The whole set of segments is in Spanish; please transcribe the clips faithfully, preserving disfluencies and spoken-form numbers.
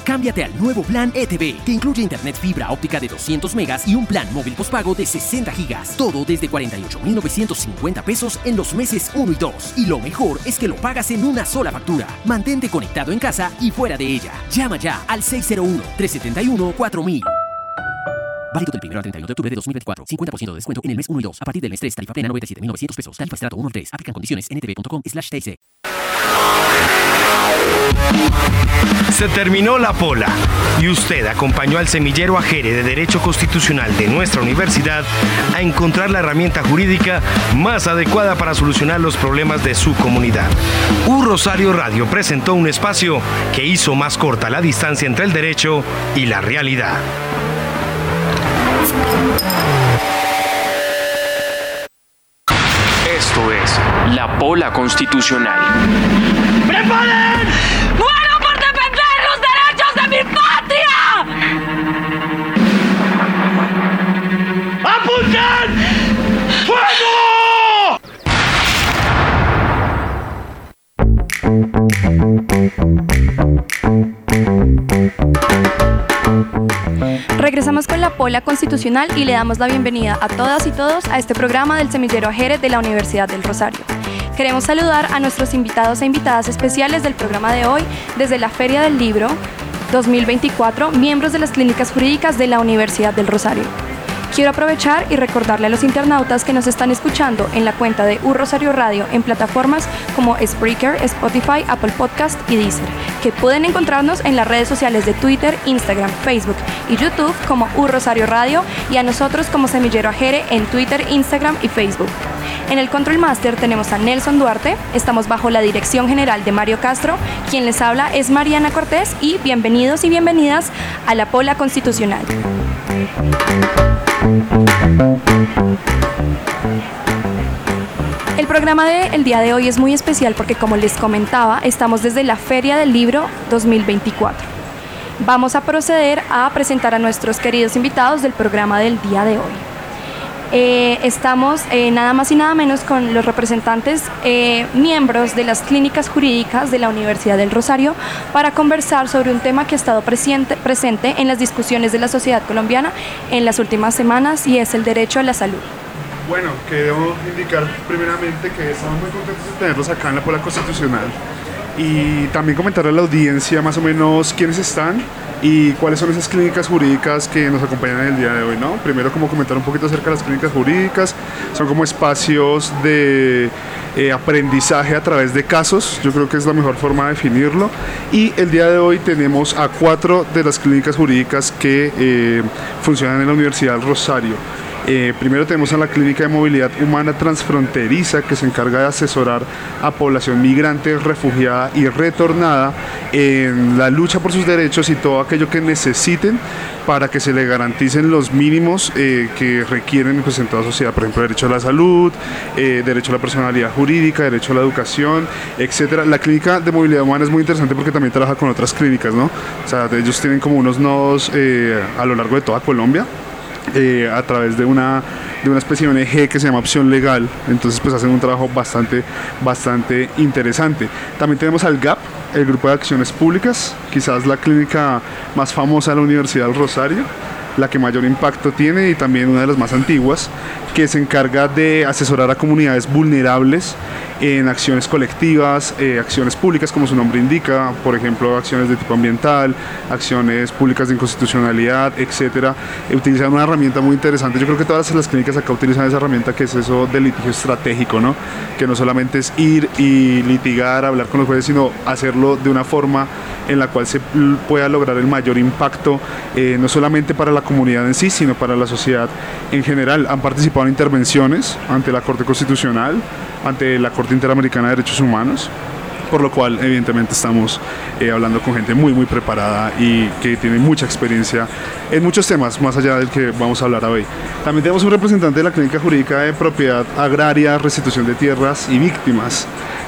Cámbiate al nuevo plan E T V, que incluye internet fibra óptica de doscientos megas y un plan móvil postpago de sesenta gigas. Todo desde cuarenta y ocho mil novecientos cincuenta pesos en los meses uno y dos. Y lo mejor es que lo pagas en una sola factura. Mantente conectado en casa y fuera de ella. Llama ya al seis cero uno, tres siete uno, cuatro mil. Válido del primero al treinta y uno de octubre de dos mil veinticuatro. cincuenta por ciento de descuento en el mes uno y dos. A partir del mes tres, tarifa plena noventa y siete mil novecientos pesos. Tarifa estrato uno y tres. Aplican condiciones en n t v punto com slash t c. Se terminó la pola y usted acompañó al semillero Ajere de Derecho Constitucional de nuestra universidad a encontrar la herramienta jurídica más adecuada para solucionar los problemas de su comunidad. U Rosario Radio presentó un espacio que hizo más corta la distancia entre el derecho y la realidad. Esto es La Pola Constitucional. ¡Preparen! ¡Muero por defender los derechos de mi patria! ¡Apunten! ¡Fuego! Regresamos con la Pola Constitucional y le damos la bienvenida a todas y todos a este programa del Semillero Ajere de la Universidad del Rosario. Queremos saludar a nuestros invitados e invitadas especiales del programa de hoy desde la Feria del Libro dos mil veinticuatro, miembros de las clínicas jurídicas de la Universidad del Rosario. Quiero aprovechar y recordarle a los internautas que nos están escuchando en la cuenta de U Rosario Radio en plataformas como Spreaker, Spotify, Apple Podcast y Deezer, que pueden encontrarnos en las redes sociales de Twitter, Instagram, Facebook y YouTube como U Rosario Radio y a nosotros como Semillero Ajere en Twitter, Instagram y Facebook. En el Control Master tenemos a Nelson Duarte, estamos bajo la dirección general de Mario Castro, quien les habla es Mariana Cortés y bienvenidos y bienvenidas a la Pola Constitucional. El programa del día de hoy es muy especial porque, como les comentaba, estamos desde la Feria del Libro dos mil veinticuatro. Vamos a proceder a presentar a nuestros queridos invitados del programa del día de hoy. Eh, estamos eh, nada más y nada menos con los representantes eh, miembros de las clínicas jurídicas de la Universidad del Rosario para conversar sobre un tema que ha estado presente, presente en las discusiones de la sociedad colombiana en las últimas semanas y es el derecho a la salud. Bueno, quiero indicar primeramente que estamos muy contentos de tenerlos acá en la Pola Constitucional y también comentarle a la audiencia más o menos quiénes están y cuáles son esas clínicas jurídicas que nos acompañan el día de hoy, ¿no? Primero, como comentar un poquito acerca de las clínicas jurídicas. Son como espacios de eh, aprendizaje a través de casos, yo creo que es la mejor forma de definirlo. Y el día de hoy tenemos a cuatro de las clínicas jurídicas que eh, funcionan en la Universidad del Rosario. Eh, primero tenemos a la Clínica de Movilidad Humana Transfronteriza, que se encarga de asesorar a población migrante, refugiada y retornada en la lucha por sus derechos y todo aquello que necesiten para que se le garanticen los mínimos eh, que requieren pues, en toda sociedad, por ejemplo, derecho a la salud, eh, derecho a la personalidad jurídica, derecho a la educación, etcétera. La Clínica de Movilidad Humana es muy interesante porque también trabaja con otras clínicas, ¿no? O sea, ellos tienen como unos nodos eh, a lo largo de toda Colombia. Eh, a través de una, de una especie de O N G que se llama Opción Legal, entonces pues hacen un trabajo bastante, bastante interesante. También tenemos al G A P, el Grupo de Acciones Públicas, quizás la clínica más famosa de la Universidad del Rosario, la que mayor impacto tiene y también una de las más antiguas, que se encarga de asesorar a comunidades vulnerables en acciones colectivas, eh, acciones públicas como su nombre indica, por ejemplo acciones de tipo ambiental, acciones públicas de inconstitucionalidad, etcétera. Utilizan una herramienta muy interesante. Yo creo que todas las clínicas acá utilizan esa herramienta que es eso del litigio estratégico, ¿no? Que no solamente es ir y litigar, hablar con los jueces, sino hacerlo de una forma en la cual se pueda lograr el mayor impacto, eh, no solamente para la comunidad en sí, sino para la sociedad en general. Han participado en intervenciones ante la Corte Constitucional, ante la Corte Interamericana de Derechos Humanos, por lo cual evidentemente estamos eh, hablando con gente muy muy preparada y que tiene mucha experiencia en muchos temas, más allá del que vamos a hablar hoy. También tenemos un representante de la Clínica Jurídica de Propiedad Agraria, Restitución de Tierras y Víctimas,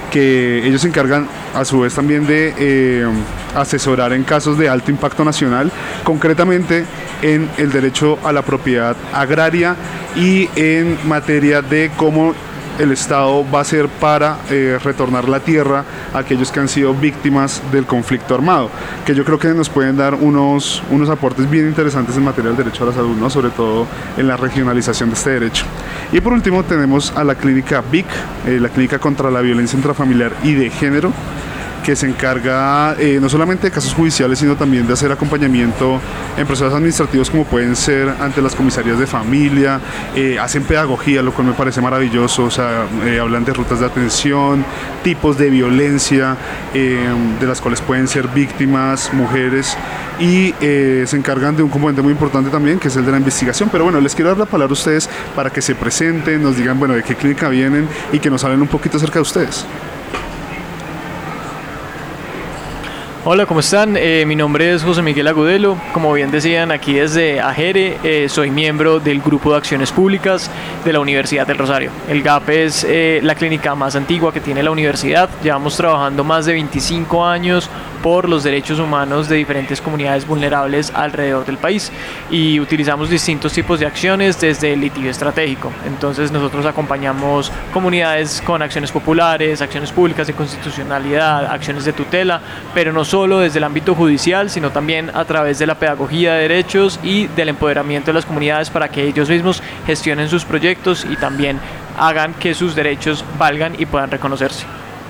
que ellos se encargan a su vez también de eh, asesorar en casos de alto impacto nacional, concretamente en el derecho a la propiedad agraria y en materia de cómo el Estado va a hacer para eh, retornar la tierra a aquellos que han sido víctimas del conflicto armado, que yo creo que nos pueden dar unos, unos aportes bien interesantes en materia del derecho a la salud, ¿no? Sobre todo en la regionalización de este derecho. Y por último tenemos a la clínica V I C, eh, la Clínica contra la Violencia Intrafamiliar y de Género, que se encarga eh, no solamente de casos judiciales, sino también de hacer acompañamiento en procesos administrativos como pueden ser ante las comisarías de familia, eh, hacen pedagogía, lo cual me parece maravilloso, o sea, eh, hablan de rutas de atención, tipos de violencia, eh, de las cuales pueden ser víctimas, mujeres, y eh, se encargan de un componente muy importante también, que es el de la investigación. Pero bueno, les quiero dar la palabra a ustedes para que se presenten, nos digan, bueno, de qué clínica vienen y que nos hablen un poquito acerca de ustedes. Hola, ¿cómo están? Eh, mi nombre es José Miguel Agudelo. Como bien decían, aquí desde Ajere, eh, soy miembro del Grupo de Acciones Públicas de la Universidad del Rosario. El G A P es eh, la clínica más antigua que tiene la universidad. Llevamos trabajando más de veinticinco años por los derechos humanos de diferentes comunidades vulnerables alrededor del país y utilizamos distintos tipos de acciones desde el litigio estratégico. Entonces nosotros acompañamos comunidades con acciones populares, acciones públicas de constitucionalidad, acciones de tutela, pero no solo desde el ámbito judicial, sino también a través de la pedagogía de derechos y del empoderamiento de las comunidades para que ellos mismos gestionen sus proyectos y también hagan que sus derechos valgan y puedan reconocerse.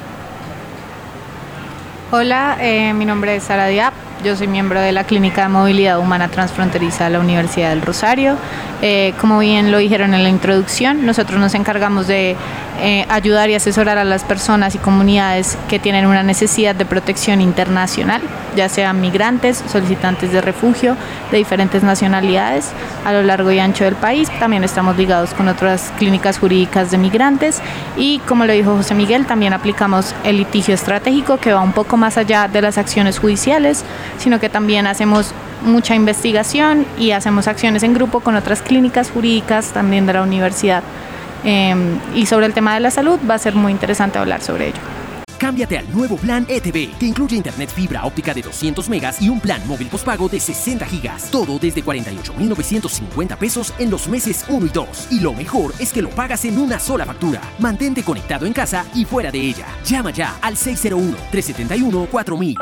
Hola, eh, mi nombre es Sara Diab, yo soy miembro de la Clínica de Movilidad Humana Transfronteriza de la Universidad del Rosario. Eh, como bien lo dijeron en la introducción, nosotros nos encargamos de eh, ayudar y asesorar a las personas y comunidades que tienen una necesidad de protección internacional, ya sean migrantes, solicitantes de refugio de diferentes nacionalidades a lo largo y ancho del país. También estamos ligados con otras clínicas jurídicas de migrantes y, como lo dijo José Miguel, también aplicamos el litigio estratégico, que va un poco más allá de las acciones judiciales, sino que también hacemos mucha investigación y hacemos acciones en grupo con otras clínicas jurídicas también de la universidad. Eh, y sobre el tema de la salud va a ser muy interesante hablar sobre ello. Cámbiate al nuevo plan E T V, que incluye internet fibra óptica de doscientos megas y un plan móvil postpago de sesenta gigas. Todo desde cuarenta y ocho mil novecientos cincuenta pesos en los meses uno y dos. Y lo mejor es que lo pagas en una sola factura. Mantente conectado en casa y fuera de ella. Llama ya al seis cero uno, tres siete uno, cuatro mil.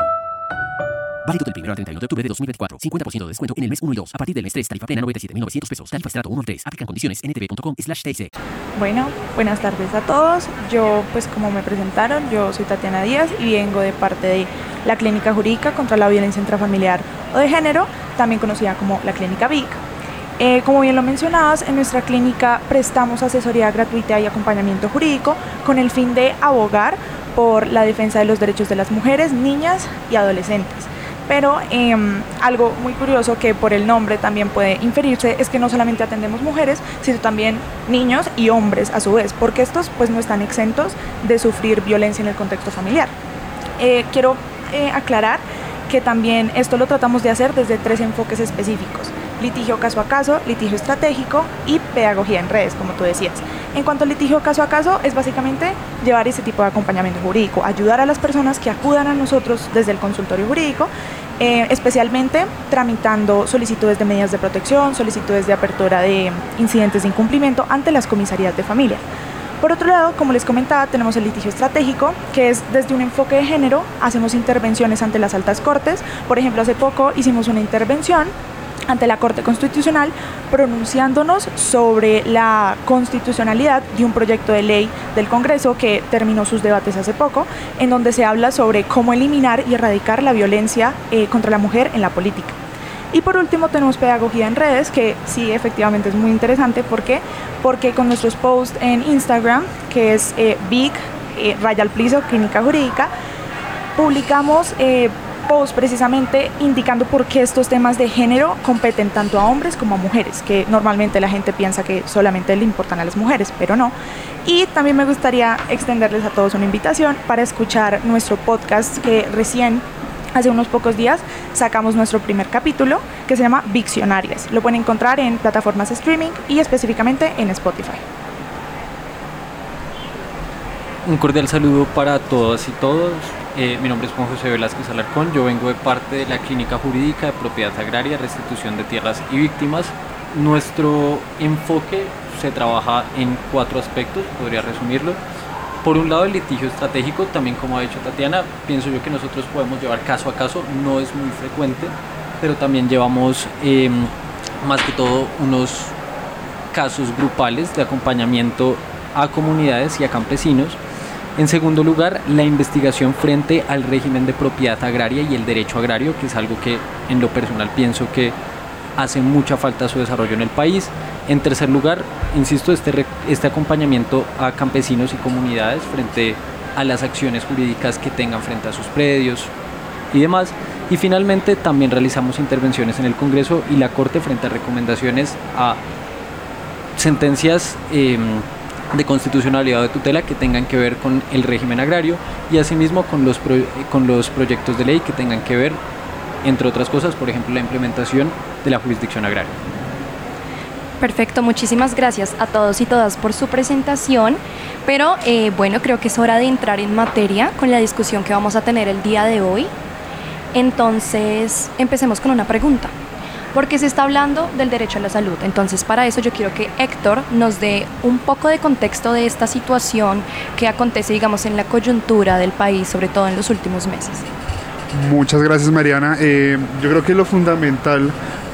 Válido del primero al treinta y uno de octubre de dos mil veinticuatro. cincuenta por ciento de descuento en el mes uno y dos. A partir del mes tres, tarifa plena noventa y siete mil novecientos pesos. Tarifa estrato uno y tres. Aplican condiciones en e t v punto com slash t c. Bueno, buenas tardes a todos. Yo, pues como me presentaron, yo soy Tatiana Díaz y vengo de parte de la Clínica Jurídica contra la Violencia Intrafamiliar o de Género, también conocida como la Clínica V I C. Eh, como bien lo mencionabas, en nuestra clínica prestamos asesoría gratuita y acompañamiento jurídico con el fin de abogar por la defensa de los derechos de las mujeres, niñas y adolescentes. Pero eh, algo muy curioso que por el nombre también puede inferirse es que no solamente atendemos mujeres, sino también niños y hombres a su vez, porque estos pues no están exentos de sufrir violencia en el contexto familiar. Eh, quiero eh, aclarar que también esto lo tratamos de hacer desde tres enfoques específicos: litigio caso a caso, litigio estratégico y pedagogía en redes, como tú decías. En cuanto al litigio caso a caso, es básicamente llevar ese tipo de acompañamiento jurídico, ayudar a las personas que acudan a nosotros desde el consultorio jurídico, eh, especialmente tramitando solicitudes de medidas de protección, solicitudes de apertura de incidentes de incumplimiento ante las comisarías de familia. Por otro lado, como les comentaba, tenemos el litigio estratégico, que es desde un enfoque de género, hacemos intervenciones ante las altas cortes. Por ejemplo, hace poco hicimos una intervención ante la Corte Constitucional pronunciándonos sobre la constitucionalidad de un proyecto de ley del Congreso que terminó sus debates hace poco, en donde se habla sobre cómo eliminar y erradicar la violencia eh, contra la mujer en la política. Y por último tenemos pedagogía en redes, que sí, efectivamente es muy interesante. ¿Por qué? Porque con nuestros posts en Instagram, que es eh, Big, eh, Raya al Piso, Clínica Jurídica, publicamos eh, posts precisamente indicando por qué estos temas de género competen tanto a hombres como a mujeres, que normalmente la gente piensa que solamente le importan a las mujeres, pero no. Y también me gustaría extenderles a todos una invitación para escuchar nuestro podcast, que recién hace unos pocos días sacamos nuestro primer capítulo, que se llama Viccionarias. Lo pueden encontrar en plataformas de streaming y específicamente en Spotify. Un cordial saludo para todas y todos. Eh, mi nombre es Juan José Velázquez Alarcón. Yo vengo de parte de la Clínica Jurídica de Propiedad Agraria, Restitución de Tierras y Víctimas. nuestro enfoque se trabaja en cuatro aspectos, podría resumirlo. Por un lado, el litigio estratégico, también como ha dicho Tatiana, pienso yo que nosotros podemos llevar caso a caso, no es muy frecuente, pero también llevamos eh, más que todo unos casos grupales de acompañamiento a comunidades y a campesinos. En segundo lugar, la investigación frente al régimen de propiedad agraria y el derecho agrario, que es algo que en lo personal pienso que hace mucha falta su desarrollo en el país. En tercer lugar, insisto, este, este acompañamiento a campesinos y comunidades frente a las acciones jurídicas que tengan frente a sus predios y demás. Y finalmente también realizamos intervenciones en el Congreso y la Corte frente a recomendaciones a sentencias eh, de constitucionalidad o de tutela que tengan que ver con el régimen agrario y asimismo con los, pro, con los proyectos de ley que tengan que ver, entre otras cosas, por ejemplo, la implementación de la jurisdicción agraria. Perfecto, muchísimas gracias a todos y todas por su presentación, pero eh, bueno, creo que es hora de entrar en materia con la discusión que vamos a tener el día de hoy. Entonces, empecemos con una pregunta. Porque se está hablando del derecho a la salud. Entonces, para eso yo quiero que Héctor nos dé un poco de contexto de esta situación que acontece, digamos, en la coyuntura del país, sobre todo en los últimos meses. Muchas gracias, Mariana. Eh, yo creo que lo fundamental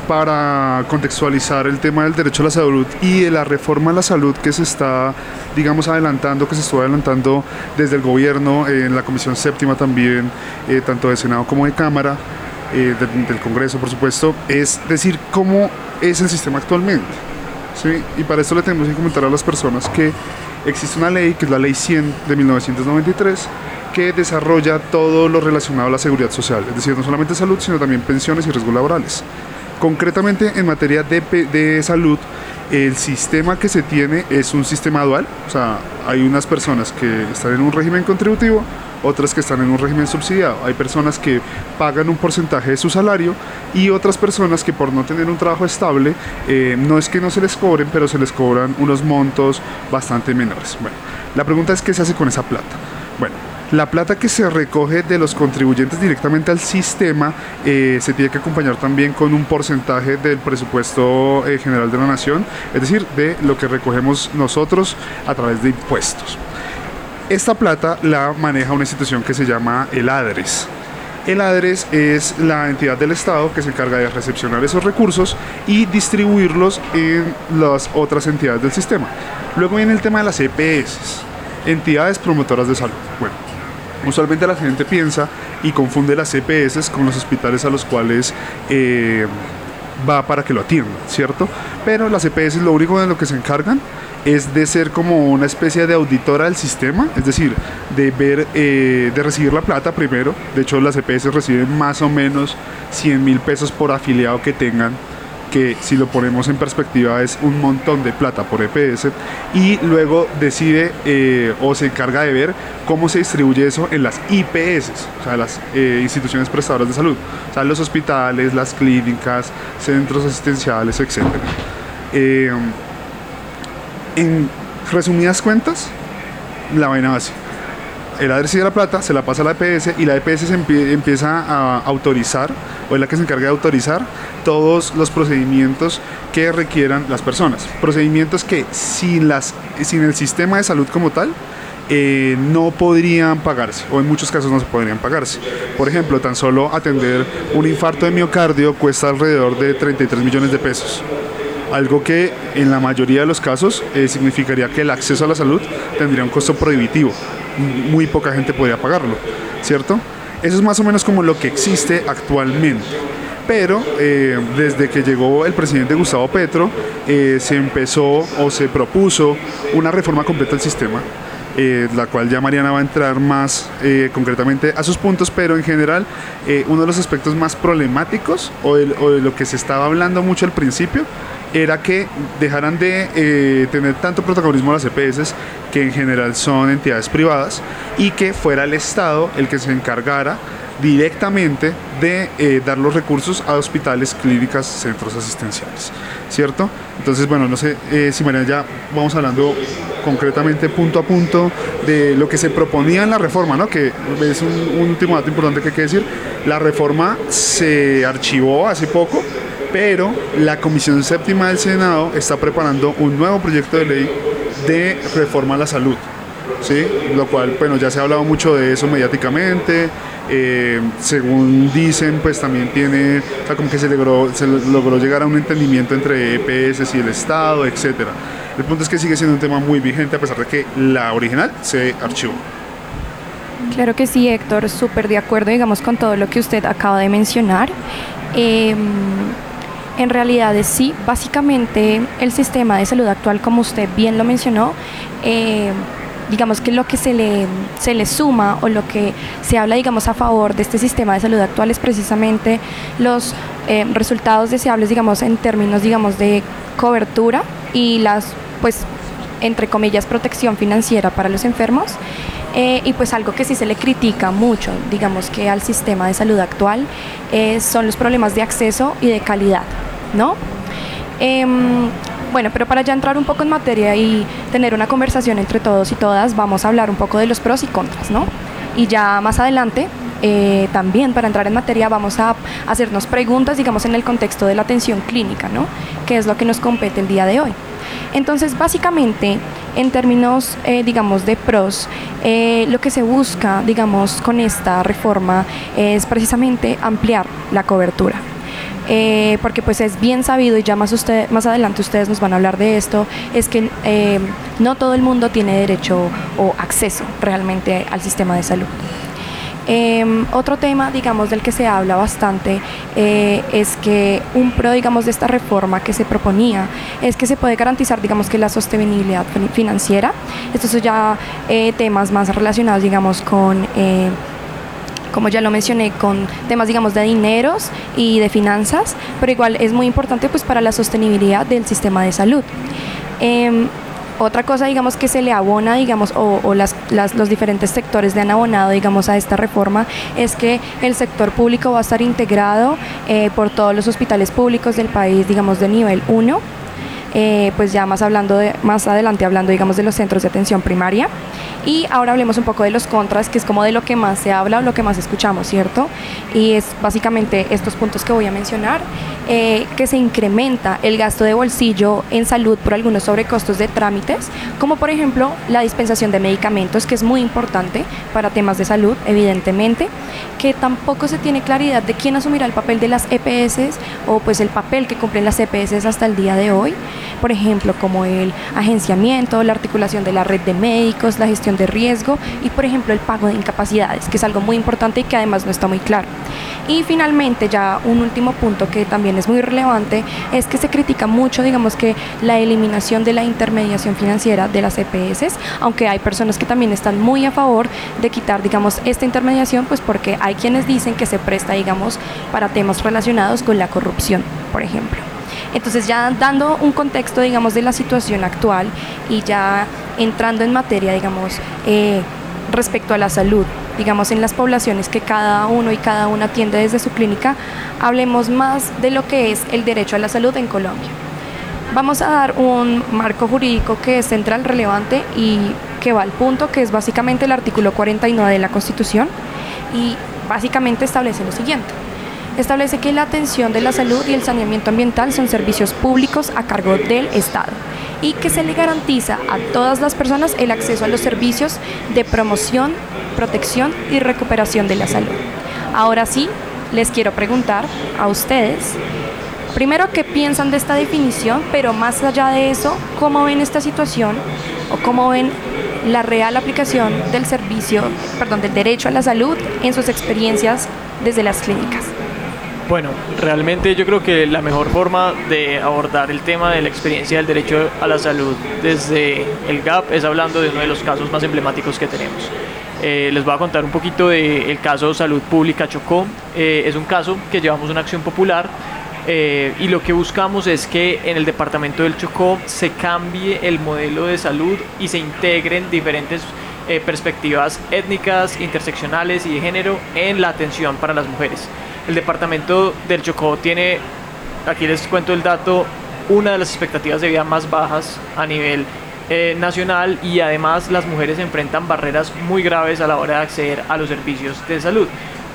para contextualizar el tema del derecho a la salud y de la reforma a la salud que se está, digamos, adelantando, que se estuvo adelantando desde el gobierno, eh, en la Comisión Séptima también, eh, tanto de Senado como de Cámara, eh, de, del Congreso, por supuesto, es decir, cómo es el sistema actualmente, ¿sí? Y para esto le tenemos que comentar a las personas que existe una ley, que es la Ley cien de mil novecientos noventa y tres, que desarrolla todo lo relacionado a la seguridad social, es decir, no solamente salud, sino también pensiones y riesgos laborales. Concretamente, en materia de, de salud, el sistema que se tiene es un sistema dual, o sea, hay unas personas que están en un régimen contributivo, otras que están en un régimen subsidiado. Hay personas que pagan un porcentaje de su salario y otras personas que por no tener un trabajo estable, eh, no es que no se les cobren, pero se les cobran unos montos bastante menores. Bueno, la pregunta es, ¿qué se hace con esa plata? Bueno, la plata que se recoge de los contribuyentes directamente al sistema eh, se tiene que acompañar también con un porcentaje del presupuesto eh, general de la nación, es decir, de lo que recogemos nosotros a través de impuestos. Esta plata la maneja una institución que se llama el ADRES. El ADRES es la entidad del Estado que se encarga de recepcionar esos recursos y distribuirlos en las otras entidades del sistema. Luego viene el tema de las E P S, entidades promotoras de salud. Bueno, usualmente la gente piensa y confunde las E P S con los hospitales a los cuales eh, va para que lo atiendan, ¿cierto? Pero las E P S lo único de lo que se encargan es de ser como una especie de auditora del sistema, es decir, de ver, eh, de recibir la plata primero. De hecho, las E P S reciben más o menos cien mil pesos por afiliado que tengan, que si lo ponemos en perspectiva es un montón de plata por E P S, y luego decide eh, o se encarga de ver cómo se distribuye eso en las I P S, o sea, las eh, instituciones prestadoras de salud, o sea, los hospitales, las clínicas, centros asistenciales, etcétera. Eh, en resumidas cuentas, la vaina va así. El ADRES recibe la plata, se la pasa a la E P S y la E P S se empie- empieza a autorizar, o es la que se encarga de autorizar todos los procedimientos que requieran las personas. Procedimientos que sin, las, sin el sistema de salud como tal eh, no podrían pagarse, o en muchos casos no se podrían pagarse. Por ejemplo, tan solo atender un infarto de miocardio cuesta alrededor de treinta y tres millones de pesos. Algo que en la mayoría de los casos eh, significaría que el acceso a la salud tendría un costo prohibitivo. Muy poca gente podría pagarlo, ¿cierto? Eso es más o menos como lo que existe actualmente. Pero eh, desde que llegó el presidente Gustavo Petro, eh, se empezó o se propuso una reforma completa del sistema, eh, la cual ya Mariana va a entrar más eh, concretamente a sus puntos, pero en general eh, uno de los aspectos más problemáticos o de, o de lo que se estaba hablando mucho al principio era que dejaran de eh, tener tanto protagonismo las E P S, que en general son entidades privadas, y que fuera el Estado el que se encargara directamente de eh, dar los recursos a hospitales, clínicas, centros asistenciales, ¿cierto? Entonces, bueno, no sé eh, si Mariana, ya vamos hablando concretamente punto a punto de lo que se proponía en la reforma, ¿no? Que es un, un último dato importante que hay que decir. La reforma se archivó hace poco, pero la Comisión Séptima del Senado está preparando un nuevo proyecto de ley de reforma a la salud, ¿sí? Lo cual, bueno, ya se ha hablado mucho de eso mediáticamente. Eh, según dicen, pues también tiene, o sea, como que se logró, se logró llegar a un entendimiento entre E P S y el Estado, etcétera. El punto es que sigue siendo un tema muy vigente a pesar de que la original se archivó. Claro que sí, Héctor, súper de acuerdo, digamos, con todo lo que usted acaba de mencionar. Eh, en realidad es sí, básicamente el sistema de salud actual, como usted bien lo mencionó, eh, digamos que lo que se le, se le suma o lo que se habla, digamos, a favor de este sistema de salud actual es precisamente los eh, resultados deseables, digamos, en términos, digamos, de cobertura y las, pues, entre comillas, protección financiera para los enfermos. Eh, y pues algo que sí se le critica mucho, digamos, que al sistema de salud actual eh, son los problemas de acceso y de calidad, ¿no? Eh, bueno, pero para ya entrar un poco en materia y tener una conversación entre todos y todas, vamos a hablar un poco de los pros y contras, ¿no? Y ya más adelante, eh, también para entrar en materia, vamos a hacernos preguntas, digamos, en el contexto de la atención clínica, ¿no? Que es lo que nos compete el día de hoy. Entonces, básicamente, en términos, eh, digamos, de pros, eh, lo que se busca, digamos, con esta reforma es precisamente ampliar la cobertura. Eh, porque pues es bien sabido, y ya más, usted, más adelante ustedes nos van a hablar de esto, es que eh, no todo el mundo tiene derecho o acceso realmente al sistema de salud. Eh, otro tema, digamos, del que se habla bastante eh, es que un pro, digamos, de esta reforma que se proponía es que se puede garantizar, digamos, que la sostenibilidad financiera. Estos son ya eh, temas más relacionados, digamos, con, eh, como ya lo mencioné, con temas, digamos, de dineros y de finanzas, pero igual es muy importante, pues, para la sostenibilidad del sistema de salud. Eh, Otra cosa, digamos, que se le abona, digamos, o, o las, las, los diferentes sectores le han abonado, digamos, a esta reforma, es que el sector público va a estar integrado eh, por todos los hospitales públicos del país, digamos, de nivel uno, eh, pues ya más, hablando de, más adelante hablando, digamos, de los centros de atención primaria. Y ahora hablemos un poco de los contras, que es como de lo que más se habla o lo que más escuchamos, ¿cierto? Y es básicamente estos puntos que voy a mencionar, eh, que se incrementa el gasto de bolsillo en salud por algunos sobrecostos de trámites, como por ejemplo la dispensación de medicamentos, que es muy importante para temas de salud, evidentemente, que tampoco se tiene claridad de quién asumirá el papel de las E P S o pues el papel que cumplen las E P S hasta el día de hoy, por ejemplo, como el agenciamiento, la articulación de la red de médicos, la gestión de riesgo y, por ejemplo, el pago de incapacidades, que es algo muy importante y que además no está muy claro. Y finalmente, ya un último punto que también es muy relevante, es que se critica mucho, digamos, que la eliminación de la intermediación financiera de las E P S, aunque hay personas que también están muy a favor de quitar, digamos, esta intermediación, pues porque hay quienes dicen que se presta, digamos, para temas relacionados con la corrupción, por ejemplo. Entonces, ya dando un contexto, digamos, de la situación actual y ya entrando en materia, digamos, eh, respecto a la salud, digamos, en las poblaciones que cada uno y cada una atiende desde su clínica, hablemos más de lo que es el derecho a la salud en Colombia. Vamos a dar un marco jurídico que es central, relevante y que va al punto, que es básicamente el artículo cuarenta y nueve de la Constitución, y básicamente establece lo siguiente. Establece que la atención de la salud y el saneamiento ambiental son servicios públicos a cargo del Estado y que se le garantiza a todas las personas el acceso a los servicios de promoción, protección y recuperación de la salud. Ahora sí, les quiero preguntar a ustedes, primero, ¿qué piensan de esta definición? Pero más allá de eso, ¿cómo ven esta situación o cómo ven la real aplicación del servicio, perdón, del derecho a la salud en sus experiencias desde las clínicas? Bueno, realmente yo creo que la mejor forma de abordar el tema de la experiencia del derecho a la salud desde el G A P es hablando de uno de los casos más emblemáticos que tenemos. Eh, les voy a contar un poquito del caso Salud Pública Chocó. Eh, es un caso que llevamos una acción popular eh, y lo que buscamos es que en el departamento del Chocó se cambie el modelo de salud y se integren diferentes eh, perspectivas étnicas, interseccionales y de género en la atención para las mujeres. El departamento del Chocó tiene, aquí les cuento el dato, una de las expectativas de vida más bajas a nivel eh, nacional, y además las mujeres enfrentan barreras muy graves a la hora de acceder a los servicios de salud.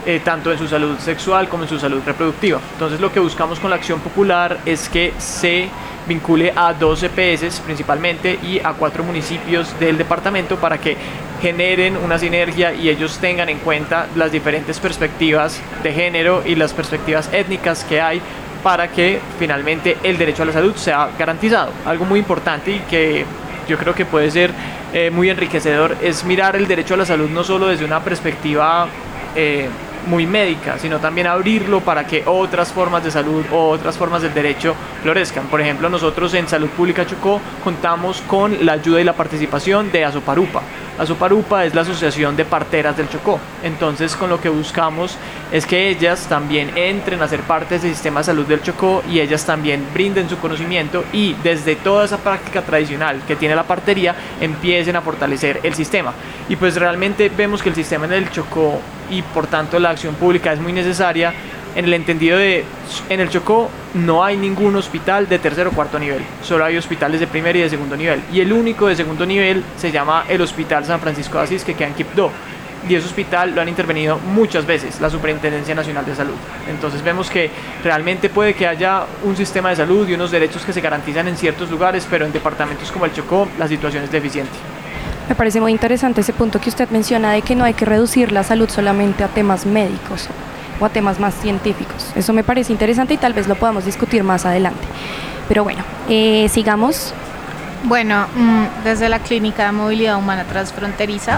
eh, tanto en su salud sexual como en su salud reproductiva. Entonces lo que buscamos con la acción popular es que se vincule a dos E P S principalmente y a cuatro municipios del departamento para que generen una sinergia y ellos tengan en cuenta las diferentes perspectivas de género y las perspectivas étnicas que hay para que finalmente el derecho a la salud sea garantizado. Algo muy importante y que yo creo que puede ser eh, muy enriquecedor es mirar el derecho a la salud no solo desde una perspectiva eh, muy médica, sino también abrirlo para que otras formas de salud o otras formas del derecho florezcan. Por ejemplo, nosotros en Salud Pública Chocó contamos con la ayuda y la participación de Asoparupa. Asoparupa es la Asociación de Parteras del Chocó. Entonces, con lo que buscamos es que ellas también entren a ser parte del sistema de salud del Chocó y ellas también brinden su conocimiento y desde toda esa práctica tradicional que tiene la partería empiecen a fortalecer el sistema. Y pues realmente vemos que el sistema en el Chocó y por tanto la acción pública es muy necesaria en el entendido de, en el Chocó no hay ningún hospital de tercer o cuarto nivel, solo hay hospitales de primer y de segundo nivel, y el único de segundo nivel se llama el Hospital San Francisco de Asís, que queda en Quibdó, y ese hospital lo han intervenido muchas veces la Superintendencia Nacional de Salud. Entonces vemos que realmente puede que haya un sistema de salud y unos derechos que se garantizan en ciertos lugares, pero en departamentos como el Chocó la situación es deficiente. Me parece muy interesante ese punto que usted menciona de que no hay que reducir la salud solamente a temas médicos o a temas más científicos. Eso me parece interesante y tal vez lo podamos discutir más adelante. Pero bueno, eh, sigamos. Bueno, desde la Clínica de Movilidad Humana Transfronteriza,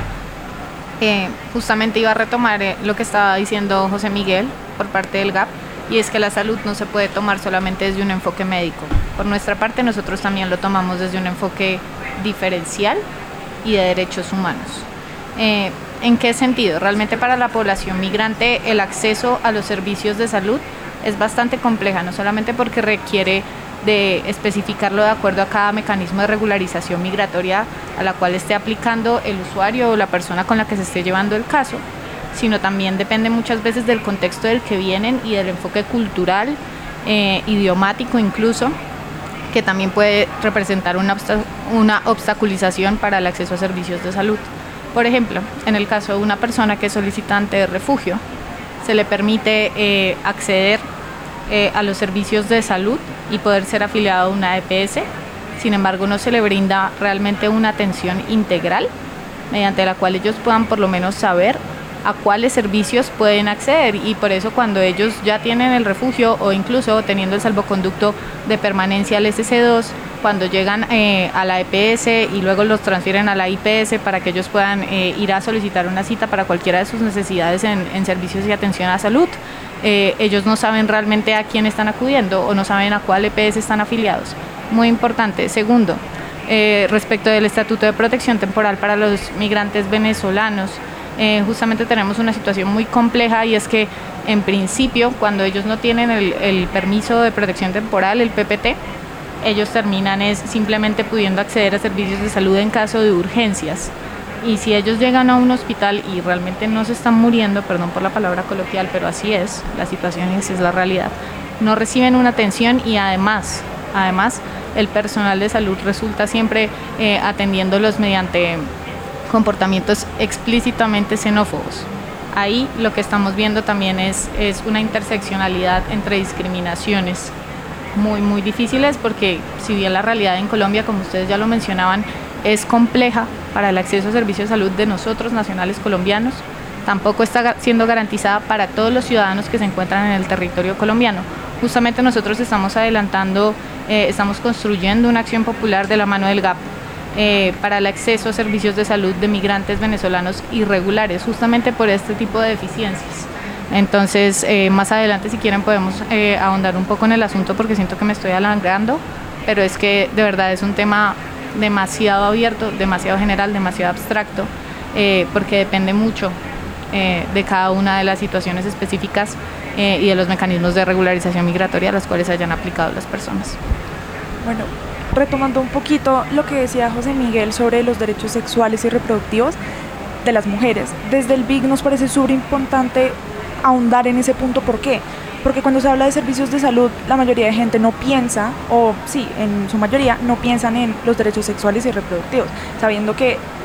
eh, justamente iba a retomar eh, lo que estaba diciendo José Miguel por parte del G A P, y es que la salud no se puede tomar solamente desde un enfoque médico. Por nuestra parte, nosotros también lo tomamos desde un enfoque diferencial y de derechos humanos. Eh, ¿En qué sentido? Realmente para la población migrante el acceso a los servicios de salud es bastante compleja, no solamente porque requiere de especificarlo de acuerdo a cada mecanismo de regularización migratoria a la cual esté aplicando el usuario o la persona con la que se esté llevando el caso, sino también depende muchas veces del contexto del que vienen y del enfoque cultural, eh, idiomático incluso, que también puede representar una, obsta- una obstaculización para el acceso a servicios de salud. Por ejemplo, en el caso de una persona que es solicitante de refugio, se le permite eh, acceder eh, a los servicios de salud y poder ser afiliado a una E P S, sin embargo no se le brinda realmente una atención integral mediante la cual ellos puedan por lo menos saber a cuáles servicios pueden acceder, y por eso cuando ellos ya tienen el refugio o incluso teniendo el salvoconducto de permanencia al S C dos, cuando llegan eh, a la E P S y luego los transfieren a la I P S para que ellos puedan eh, ir a solicitar una cita para cualquiera de sus necesidades en, en servicios y atención a salud, eh, ellos no saben realmente a quién están acudiendo o no saben a cuál E P S están afiliados. Muy importante. Segundo, eh, respecto del Estatuto de Protección Temporal para los migrantes venezolanos, Eh, justamente tenemos una situación muy compleja, y es que en principio cuando ellos no tienen el, el permiso de protección temporal, el P P T, ellos terminan es simplemente pudiendo acceder a servicios de salud en caso de urgencias, y si ellos llegan a un hospital y realmente no se están muriendo, perdón por la palabra coloquial, pero así es la situación y esa es la realidad, no reciben una atención, y además, además el personal de salud resulta siempre eh, atendiéndolos mediante comportamientos explícitamente xenófobos. Ahí lo que estamos viendo también es, es una interseccionalidad entre discriminaciones muy, muy difíciles, porque si bien la realidad en Colombia, como ustedes ya lo mencionaban, es compleja para el acceso a servicios de salud de nosotros, nacionales colombianos, tampoco está siendo garantizada para todos los ciudadanos que se encuentran en el territorio colombiano. Justamente nosotros estamos adelantando, eh, estamos construyendo una acción popular de la mano del G A P, Eh, para el acceso a servicios de salud de migrantes venezolanos irregulares, justamente por este tipo de deficiencias. Entonces, eh, más adelante, si quieren, podemos eh, ahondar un poco en el asunto, porque siento que me estoy alargando, pero es que de verdad es un tema demasiado abierto, demasiado general, demasiado abstracto, eh, porque depende mucho eh, de cada una de las situaciones específicas eh, y de los mecanismos de regularización migratoria a los cuales hayan aplicado las personas. Bueno, retomando un poquito lo que decía José Miguel sobre los derechos sexuales y reproductivos de las mujeres, desde el B I C nos parece súper importante ahondar en ese punto. ¿Por qué? Porque cuando se habla de servicios de salud, la mayoría de gente no piensa, o sí, en su mayoría, no piensan en los derechos sexuales y reproductivos, sabiendo que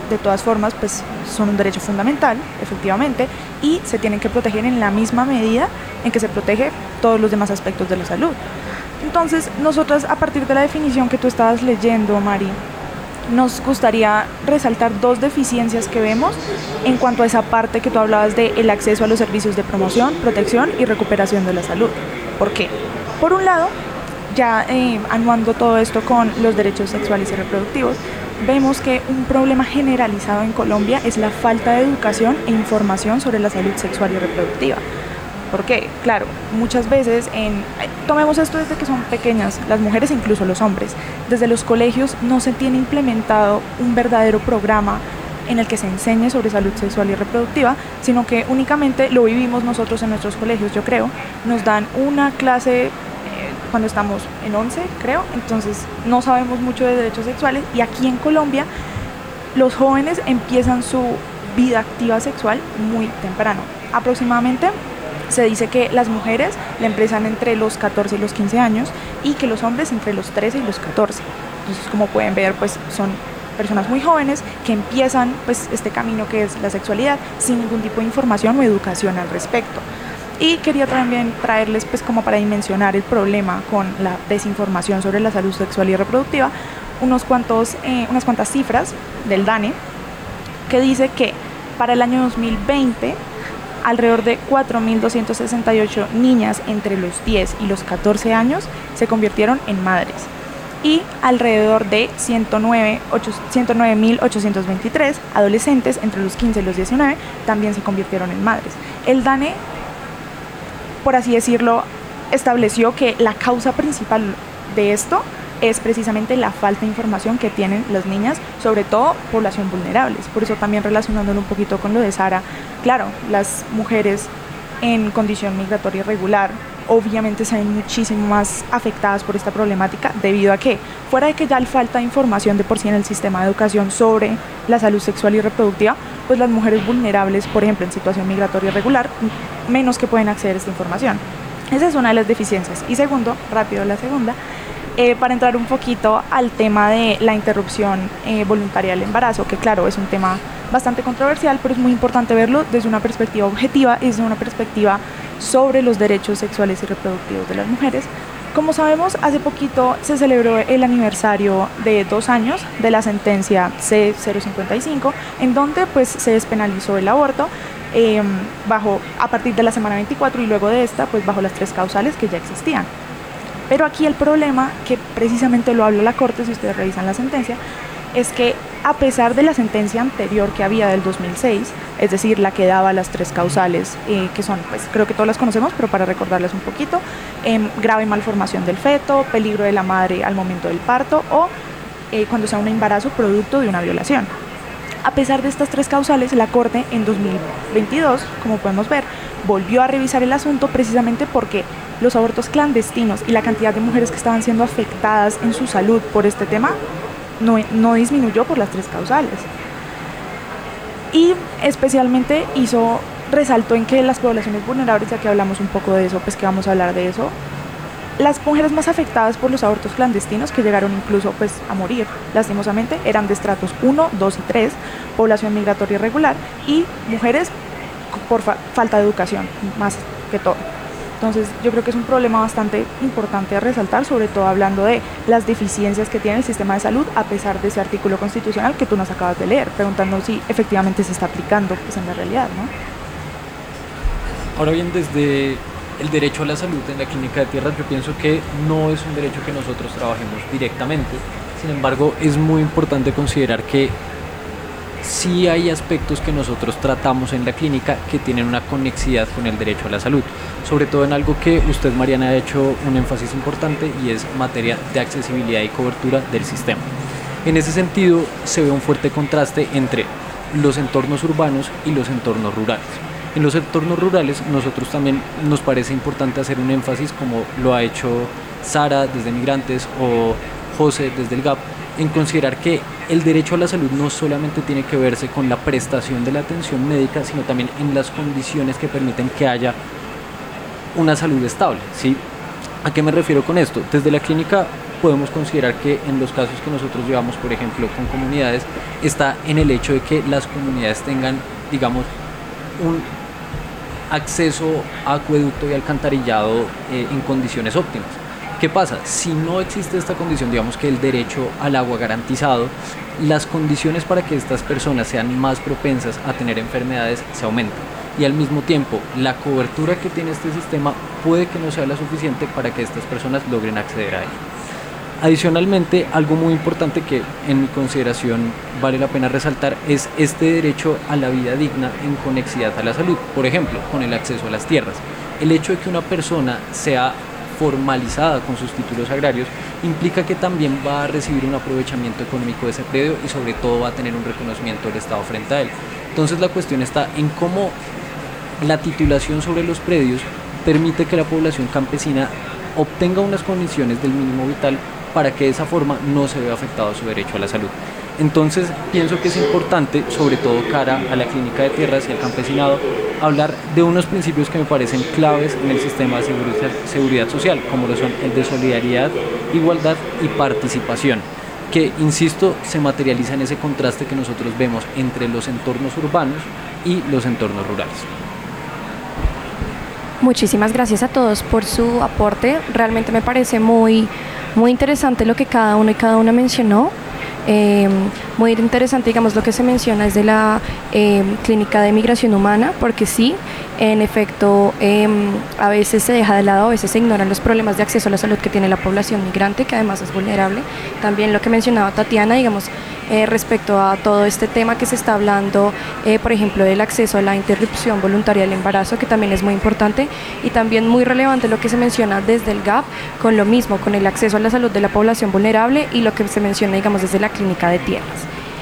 de todas formas, pues son un derecho fundamental, efectivamente, y se tienen que proteger en la misma medida en que se protege todos los demás aspectos de la salud. Entonces, nosotros, a partir de la definición que tú estabas leyendo, Mari, nos gustaría resaltar dos deficiencias que vemos en cuanto a esa parte que tú hablabas de el acceso a los servicios de promoción, protección y recuperación de la salud. ¿Por qué? Por un lado, ya eh, anuando todo esto con los derechos sexuales y reproductivos, vemos que un problema generalizado en Colombia es la falta de educación e información sobre la salud sexual y reproductiva. ¿Por qué? Claro, muchas veces, en, tomemos esto desde que son pequeñas, las mujeres e incluso los hombres, desde los colegios no se tiene implementado un verdadero programa en el que se enseñe sobre salud sexual y reproductiva, sino que únicamente lo vivimos nosotros en nuestros colegios, yo creo. Nos dan una clase eh, cuando estamos en once, creo, entonces no sabemos mucho de derechos sexuales, y aquí en Colombia los jóvenes empiezan su vida activa sexual muy temprano. Aproximadamente se dice que las mujeres la empiezan entre los catorce y los quince años y que los hombres entre los trece y los catorce. Entonces, como pueden ver, pues son personas muy jóvenes que empiezan pues este camino que es la sexualidad sin ningún tipo de información o educación al respecto. Y quería también traerles, pues como para dimensionar el problema con la desinformación sobre la salud sexual y reproductiva, unos cuantos, eh, unas cuantas cifras del DANE, que dice que para el año dos mil veinte alrededor de cuatro mil doscientas sesenta y ocho niñas entre los diez y los catorce años se convirtieron en madres, y alrededor de ciento nueve mil ochocientos veintitrés adolescentes entre los quince y los diecinueve también se convirtieron en madres. El DANE, por así decirlo, estableció que la causa principal de esto es precisamente la falta de información que tienen las niñas, sobre todo población vulnerables. Por eso también, relacionándolo un poquito con lo de Sara, claro, las mujeres en condición migratoria irregular obviamente se ven muchísimo más afectadas por esta problemática, debido a que, fuera de que ya hay falta de información de por sí en el sistema de educación sobre la salud sexual y reproductiva, pues las mujeres vulnerables, por ejemplo en situación migratoria irregular, menos que pueden acceder a esta información. Esa es una de las deficiencias. Y segundo, rápido la segunda, Eh, para entrar un poquito al tema de la interrupción eh, voluntaria del embarazo, que claro, es un tema bastante controversial, pero es muy importante verlo desde una perspectiva objetiva y desde una perspectiva sobre los derechos sexuales y reproductivos de las mujeres. Como sabemos, hace poquito se celebró el aniversario de dos años de la sentencia C cero cincuenta y cinco, en donde pues se despenalizó el aborto eh, bajo, a partir de la semana veinticuatro, y luego de esta pues bajo las tres causales que ya existían. Pero aquí el problema, que precisamente lo habla la Corte, si ustedes revisan la sentencia, es que a pesar de la sentencia anterior que había del dos mil seis, es decir, la que daba las tres causales, eh, que son, pues creo que todos las conocemos, pero para recordarles un poquito, eh, grave malformación del feto, peligro de la madre al momento del parto, o eh, cuando sea un embarazo producto de una violación. A pesar de estas tres causales, la Corte en dos mil veintidós, como podemos ver, volvió a revisar el asunto precisamente porque los abortos clandestinos y la cantidad de mujeres que estaban siendo afectadas en su salud por este tema no, no disminuyó por las tres causales. Y especialmente hizo, resaltó en que las poblaciones vulnerables, ya que hablamos un poco de eso, pues que vamos a hablar de eso, las mujeres más afectadas por los abortos clandestinos, que llegaron incluso pues a morir lastimosamente, eran de estratos uno, dos y tres, población migratoria irregular, y mujeres por fa- falta de educación, más que todo. Entonces yo creo que es un problema bastante importante a resaltar, sobre todo hablando de las deficiencias que tiene el sistema de salud, a pesar de ese artículo constitucional que tú nos acabas de leer, preguntando si efectivamente se está aplicando pues, en la realidad, ¿no? Ahora bien, desde el derecho a la salud en la Clínica de Tierras, yo pienso que no es un derecho que nosotros trabajemos directamente. Sin embargo, es muy importante considerar que sí hay aspectos que nosotros tratamos en la clínica que tienen una conexidad con el derecho a la salud, sobre todo en algo que usted, Mariana, ha hecho un énfasis importante, y es materia de accesibilidad y cobertura del sistema. En ese sentido, se ve un fuerte contraste entre los entornos urbanos y los entornos rurales. En los entornos rurales, nosotros también nos parece importante hacer un énfasis, como lo ha hecho Sara desde Migrantes o José desde el G A P, en considerar que el derecho a la salud no solamente tiene que verse con la prestación de la atención médica, sino también en las condiciones que permiten que haya una salud estable, ¿sí? ¿A qué me refiero con esto? Desde la clínica podemos considerar que en los casos que nosotros llevamos, por ejemplo, con comunidades, está en el hecho de que las comunidades tengan, digamos, un acceso a acueducto y alcantarillado eh, en condiciones óptimas. ¿Qué pasa? Si no existe esta condición, digamos que el derecho al agua garantizado, las condiciones para que estas personas sean más propensas a tener enfermedades se aumentan. Y al mismo tiempo, la cobertura que tiene este sistema puede que no sea la suficiente para que estas personas logren acceder a él. Adicionalmente, algo muy importante que en mi consideración vale la pena resaltar es este derecho a la vida digna en conexidad a la salud. Por ejemplo, con el acceso a las tierras. El hecho de que una persona sea formalizada con sus títulos agrarios implica que también va a recibir un aprovechamiento económico de ese predio y sobre todo va a tener un reconocimiento del Estado frente a él. Entonces la cuestión está en cómo la titulación sobre los predios permite que la población campesina obtenga unas condiciones del mínimo vital para que de esa forma no se vea afectado su derecho a la salud. Entonces pienso que es importante, sobre todo cara a la clínica de tierras y al campesinado, hablar de unos principios que me parecen claves en el sistema de seguridad, seguridad social, como lo son el de solidaridad, igualdad y participación, que, insisto, se materializa en ese contraste que nosotros vemos entre los entornos urbanos y los entornos rurales. Muchísimas gracias a todos por su aporte. Realmente me parece muy, muy interesante lo que cada uno y cada una mencionó. Eh, muy interesante, digamos, lo que se menciona es de la eh, clínica de migración humana, porque sí, en efecto, eh, a veces se deja de lado, a veces se ignoran los problemas de acceso a la salud que tiene la población migrante, que además es vulnerable. También lo que mencionaba Tatiana, digamos, eh, respecto a todo este tema que se está hablando, eh, por ejemplo, del acceso a la interrupción voluntaria del embarazo, que también es muy importante, y también muy relevante lo que se menciona desde el G A P, con lo mismo, con el acceso a la salud de la población vulnerable y lo que se menciona, digamos, desde la clínica de tierras.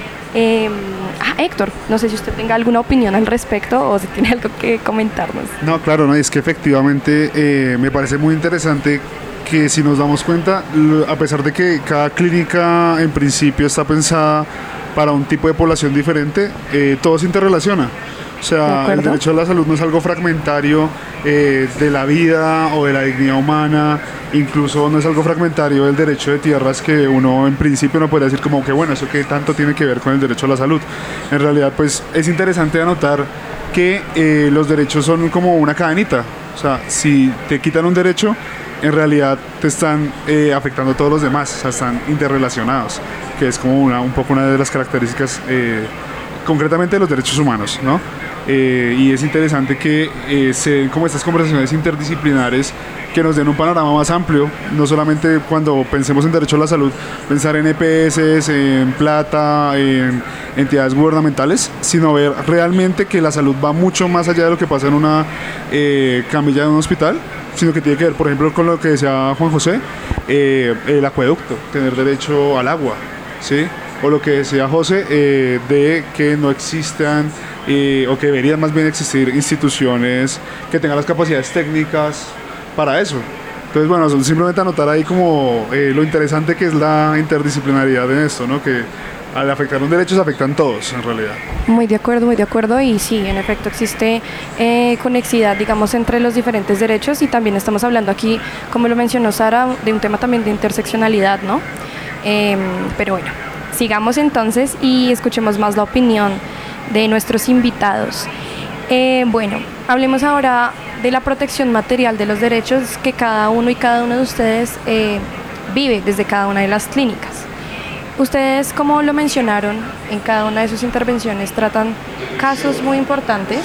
Eh, ah, Héctor, no sé si usted tenga alguna opinión al respecto o si tiene algo que comentarnos. No, claro, no, es que efectivamente eh, me parece muy interesante que si nos damos cuenta, a pesar de que cada clínica en principio está pensada para un tipo de población diferente, eh, todo se interrelaciona. O sea, el derecho a la salud no es algo fragmentario eh, de la vida o de la dignidad humana, incluso no es algo fragmentario del derecho de tierras, que uno en principio no podría decir como que bueno, eso que tanto tiene que ver con el derecho a la salud. En realidad, pues es interesante anotar que eh, los derechos son como una cadenita. O sea, si te quitan un derecho, en realidad te están eh, afectando a todos los demás, o sea, están interrelacionados, que es como una, un poco una de las características eh, concretamente de los derechos humanos, ¿no? Eh, y es interesante que eh, se den como estas conversaciones interdisciplinares que nos den un panorama más amplio, no solamente cuando pensemos en derecho a la salud, pensar en E P S, en plata, en entidades gubernamentales, sino ver realmente que la salud va mucho más allá de lo que pasa en una eh, camilla de un hospital, sino que tiene que ver, por ejemplo, con lo que decía Juan José, eh, el acueducto, tener derecho al agua, ¿sí? O lo que decía José, eh, de que no existan, eh, o que deberían más bien existir instituciones que tengan las capacidades técnicas para eso. Entonces, bueno, simplemente anotar ahí como eh, lo interesante que es la interdisciplinaridad en esto, ¿no? Que al afectar un derecho se afectan todos, en realidad. Muy de acuerdo, muy de acuerdo, y sí, en efecto existe eh, conexidad, digamos, entre los diferentes derechos, y también estamos hablando aquí, como lo mencionó Sara, de un tema también de interseccionalidad, ¿no? Eh, pero bueno, sigamos entonces y escuchemos más la opinión de nuestros invitados. Eh, bueno, hablemos ahora de la protección material de los derechos que cada uno y cada uno de ustedes eh, vive desde cada una de las clínicas. Ustedes, como lo mencionaron en cada una de sus intervenciones, tratan casos muy importantes,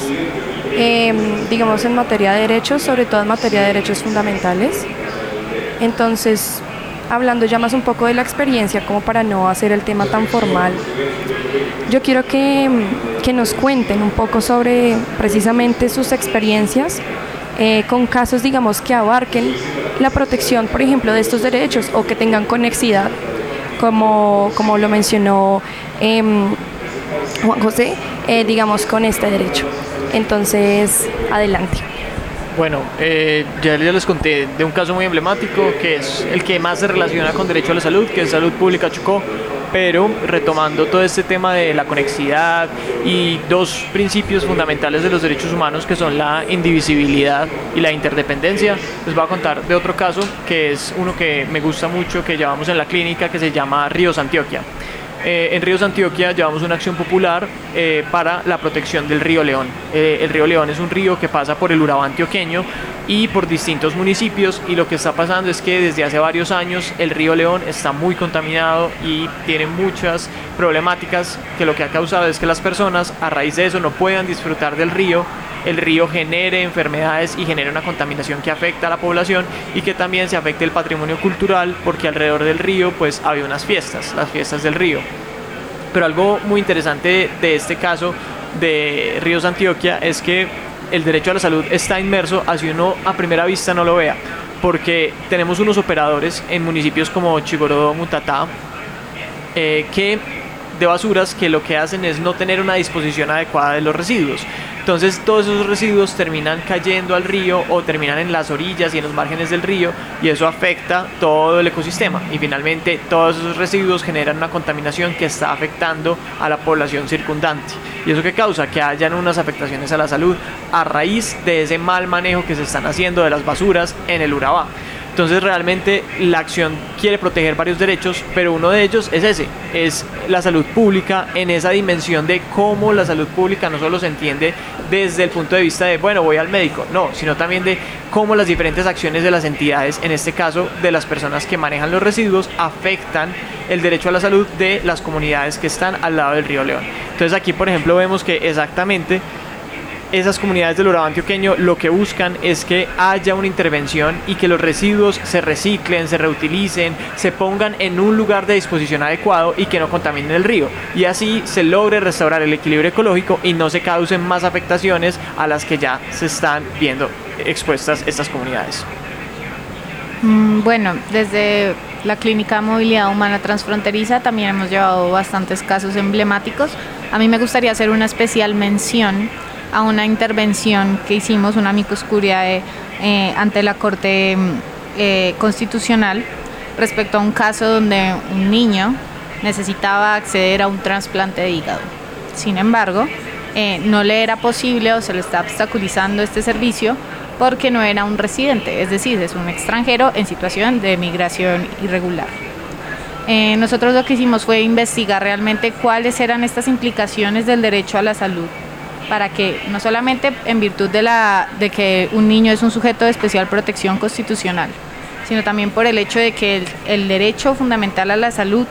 eh, digamos en materia de derechos, sobre todo en materia de derechos fundamentales. Entonces, hablando ya más un poco de la experiencia, como para no hacer el tema tan formal, yo quiero que, que nos cuenten un poco sobre precisamente sus experiencias eh, con casos, digamos, que abarquen la protección, por ejemplo, de estos derechos o que tengan conexidad, como, como lo mencionó eh, Juan José, eh, digamos, con este derecho. Entonces, adelante. Bueno, eh, ya, ya les conté de un caso muy emblemático, que es el que más se relaciona con derecho a la salud, que es Salud Pública Chocó. pero retomando todo este tema de la conexidad y dos principios fundamentales de los derechos humanos que son la indivisibilidad y la interdependencia, les voy a contar de otro caso que es uno que me gusta mucho, que llevamos en la clínica, que se llama Ríos Antioquia. Eh, en Ríos Antioquia llevamos una acción popular eh, para la protección del río León. Eh, el río León es un río que pasa por el Urabá antioqueño y por distintos municipios, y lo que está pasando es que desde hace varios años el río León está muy contaminado y tiene muchas problemáticas, que lo que ha causado es que las personas a raíz de eso no puedan disfrutar del río. El río genere enfermedades y genera una contaminación que afecta a la población y que también se afecte el patrimonio cultural, porque alrededor del río pues había unas fiestas, las fiestas del río. Pero algo muy interesante de este caso de Ríos Antioquia es que el derecho a la salud está inmerso, así uno a primera vista no lo vea, porque tenemos unos operadores en municipios como Chigorodó, Mutatá, eh, que de basuras que lo que hacen es no tener una disposición adecuada de los residuos. Entonces todos esos residuos terminan cayendo al río o terminan en las orillas y en los márgenes del río, y eso afecta todo el ecosistema, y finalmente todos esos residuos generan una contaminación que está afectando a la población circundante. ¿Y eso qué causa? Que hayan unas afectaciones a la salud a raíz de ese mal manejo que se están haciendo de las basuras en el Urabá. Entonces realmente la acción quiere proteger varios derechos, pero uno de ellos es ese, es la salud pública, en esa dimensión de cómo la salud pública no solo se entiende desde el punto de vista de, bueno, voy al médico, no, sino también de cómo las diferentes acciones de las entidades, en este caso de las personas que manejan los residuos, afectan el derecho a la salud de las comunidades que están al lado del río León. Entonces aquí, por ejemplo, vemos que exactamente esas comunidades del Urabá antioqueño lo que buscan es que haya una intervención y que los residuos se reciclen, se reutilicen, se pongan en un lugar de disposición adecuado y que no contaminen el río, y así se logre restaurar el equilibrio ecológico y no se causen más afectaciones a las que ya se están viendo expuestas estas comunidades. Bueno, desde la Clínica de Movilidad Humana Transfronteriza también hemos llevado bastantes casos emblemáticos. A mí me gustaría hacer una especial mención a una intervención que hicimos, una amicus curiae eh, ante la Corte eh, Constitucional respecto a un caso donde un niño necesitaba acceder a un trasplante de hígado. Sin embargo, eh, no le era posible o se le está obstaculizando este servicio porque no era un residente, es decir, es un extranjero en situación de migración irregular. Eh, nosotros lo que hicimos fue investigar realmente cuáles eran estas implicaciones del derecho a la salud, para que no solamente en virtud de, la, de que un niño es un sujeto de especial protección constitucional, sino también por el hecho de que el, el derecho fundamental a la salud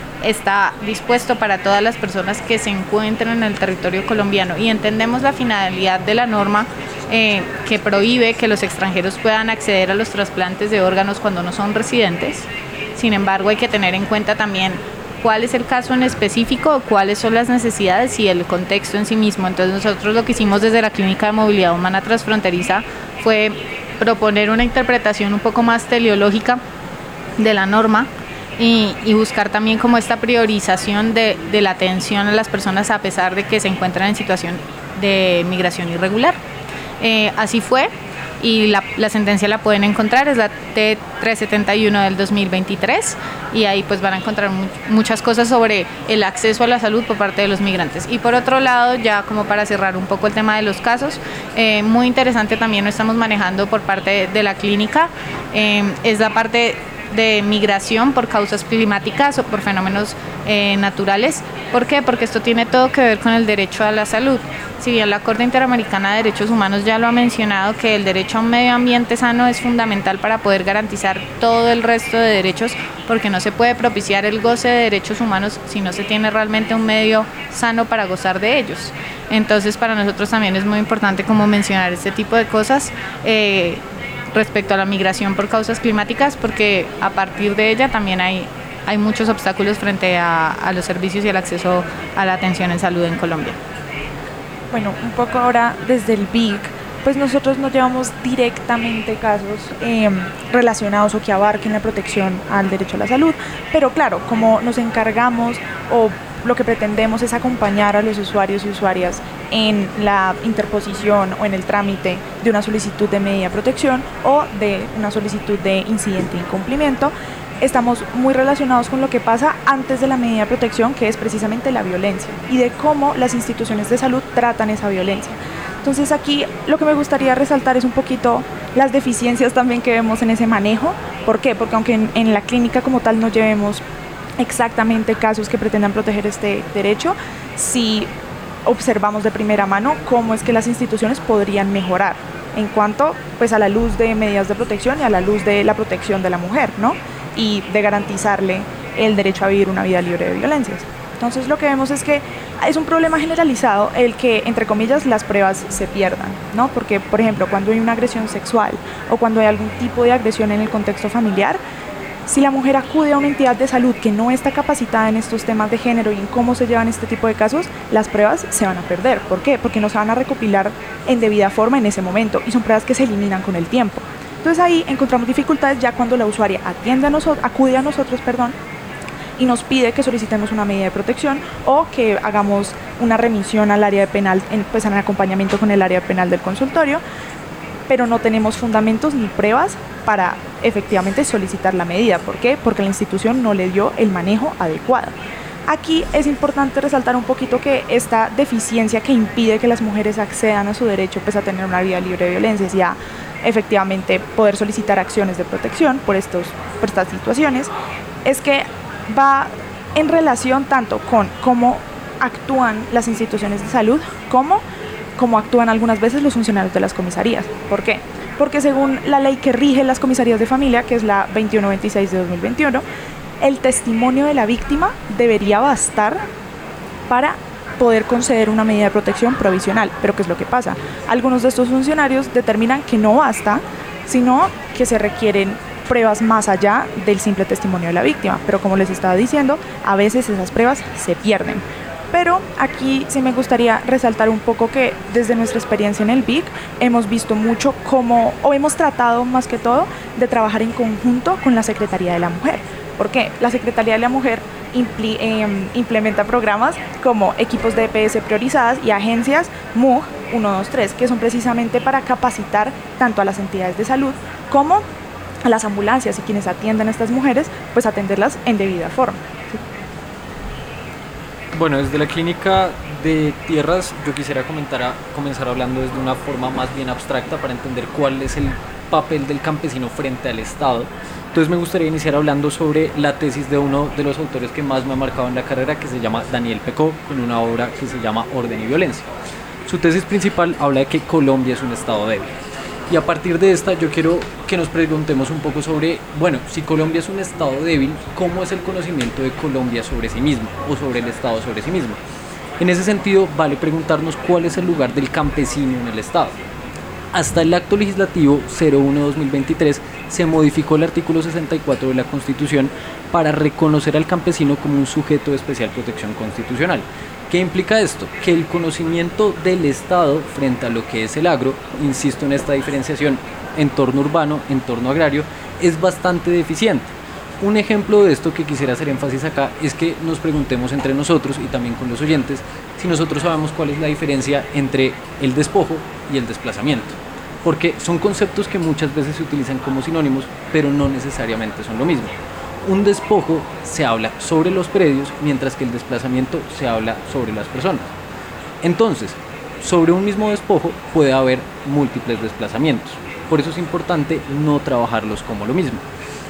está dispuesto para todas las personas que se encuentran en el territorio colombiano, y entendemos la finalidad de la norma eh, que prohíbe que los extranjeros puedan acceder a los trasplantes de órganos cuando no son residentes. Sin embargo, hay que tener en cuenta también cuál es el caso en específico, cuáles son las necesidades y el contexto en sí mismo. Entonces nosotros lo que hicimos desde la Clínica de Movilidad Humana Transfronteriza fue proponer una interpretación un poco más teleológica de la norma y, y buscar también como esta priorización de, de la atención a las personas a pesar de que se encuentran en situación de migración irregular. Eh, así fue. Y la, la sentencia la pueden encontrar, es la T trescientos setenta y uno del dos mil veintitrés, y ahí pues van a encontrar mu muchas cosas sobre el acceso a la salud por parte de los migrantes. Y por otro lado, ya como para cerrar un poco el tema de los casos, eh, muy interesante también lo estamos manejando por parte de, de la clínica, eh, es la parte de migración por causas climáticas o por fenómenos eh, naturales. ¿Por qué? Porque esto tiene todo que ver con el derecho a la salud. Si bien la Corte Interamericana de Derechos Humanos ya lo ha mencionado, que el derecho a un medio ambiente sano es fundamental para poder garantizar todo el resto de derechos, porque no se puede propiciar el goce de derechos humanos si no se tiene realmente un medio sano para gozar de ellos. Entonces, para nosotros también es muy importante como mencionar este tipo de cosas eh, respecto a la migración por causas climáticas, porque a partir de ella también hay, hay muchos obstáculos frente a, a los servicios y el acceso a la atención en salud en Colombia. Bueno, un poco ahora desde el B I C, pues nosotros no llevamos directamente casos eh, relacionados o que abarquen la protección al derecho a la salud, pero claro, como nos encargamos o lo que pretendemos es acompañar a los usuarios y usuarias en la interposición o en el trámite de una solicitud de medida de protección o de una solicitud de incidente de incumplimiento, estamos muy relacionados con lo que pasa antes de la medida de protección, que es precisamente la violencia, y de cómo las instituciones de salud tratan esa violencia. Entonces aquí lo que me gustaría resaltar es un poquito las deficiencias también que vemos en ese manejo. ¿Por qué? Porque aunque en, en la clínica como tal no llevemos exactamente casos que pretendan proteger este derecho, sí observamos de primera mano cómo es que las instituciones podrían mejorar en cuanto pues, a la luz de medidas de protección y a la luz de la protección de la mujer, ¿no? Y de garantizarle el derecho a vivir una vida libre de violencias. Entonces lo que vemos es que es un problema generalizado el que, entre comillas, las pruebas se pierdan, ¿no? Porque, por ejemplo, cuando hay una agresión sexual o cuando hay algún tipo de agresión en el contexto familiar, si la mujer acude a una entidad de salud que no está capacitada en estos temas de género y en cómo se llevan este tipo de casos, las pruebas se van a perder. ¿Por qué? Porque no se van a recopilar en debida forma en ese momento y son pruebas que se eliminan con el tiempo. Entonces ahí encontramos dificultades ya cuando la usuaria atiende a nosotros, acude a nosotros, perdón, y nos pide que solicitemos una medida de protección o que hagamos una remisión al área de penal, en, pues en acompañamiento con el área penal del consultorio, pero no tenemos fundamentos ni pruebas para efectivamente solicitar la medida. ¿Por qué? Porque la institución no le dio el manejo adecuado. Aquí es importante resaltar un poquito que esta deficiencia que impide que las mujeres accedan a su derecho pues, a tener una vida libre de violencias y a efectivamente poder solicitar acciones de protección por, estos, por estas situaciones, es que va en relación tanto con cómo actúan las instituciones de salud como cómo actúan algunas veces los funcionarios de las comisarías. ¿Por qué? Porque según la ley que rige las comisarías de familia, que es la veintiuno veintiséis de dos mil veintiuno, el testimonio de la víctima debería bastar para poder conceder una medida de protección provisional. Pero ¿qué es lo que pasa? Algunos de estos funcionarios determinan que no basta, sino que se requieren pruebas más allá del simple testimonio de la víctima. Pero como les estaba diciendo, a veces esas pruebas se pierden. Pero aquí sí me gustaría resaltar un poco que desde nuestra experiencia en el B I C hemos visto mucho cómo, o hemos tratado más que todo, de trabajar en conjunto con la Secretaría de la Mujer. ¿Por qué? La Secretaría de la Mujer impli, eh, implementa programas como equipos de E P S priorizadas y agencias M U G uno dos tres, que son precisamente para capacitar tanto a las entidades de salud como a las ambulancias y quienes atienden a estas mujeres, pues atenderlas en debida forma. ¿Sí? Bueno, desde la clínica de tierras yo quisiera comentar a, comenzar hablando desde una forma más bien abstracta para entender cuál es el papel del campesino frente al Estado. Entonces me gustaría iniciar hablando sobre la tesis de uno de los autores que más me ha marcado en la carrera, que se llama Daniel Pecó, con una obra que se llama Orden y Violencia. Su tesis principal habla de que Colombia es un Estado débil. Y a partir de esta yo quiero que nos preguntemos un poco sobre, bueno, si Colombia es un Estado débil, ¿cómo es el conocimiento de Colombia sobre sí mismo o sobre el Estado sobre sí mismo? En ese sentido, vale preguntarnos cuál es el lugar del campesino en el Estado. Hasta el acto legislativo cero uno guion dos mil veintitrés se modificó el artículo sesenta y cuatro de la Constitución para reconocer al campesino como un sujeto de especial protección constitucional. ¿Qué implica esto? Que el conocimiento del Estado frente a lo que es el agro, insisto en esta diferenciación, entorno urbano, entorno agrario, es bastante deficiente. Un ejemplo de esto que quisiera hacer énfasis acá es que nos preguntemos entre nosotros y también con los oyentes si nosotros sabemos cuál es la diferencia entre el despojo y el desplazamiento. Porque son conceptos que muchas veces se utilizan como sinónimos, pero no necesariamente son lo mismo. Un despojo se habla sobre los predios, mientras que el desplazamiento se habla sobre las personas. Entonces, sobre un mismo despojo puede haber múltiples desplazamientos. Por eso es importante no trabajarlos como lo mismo.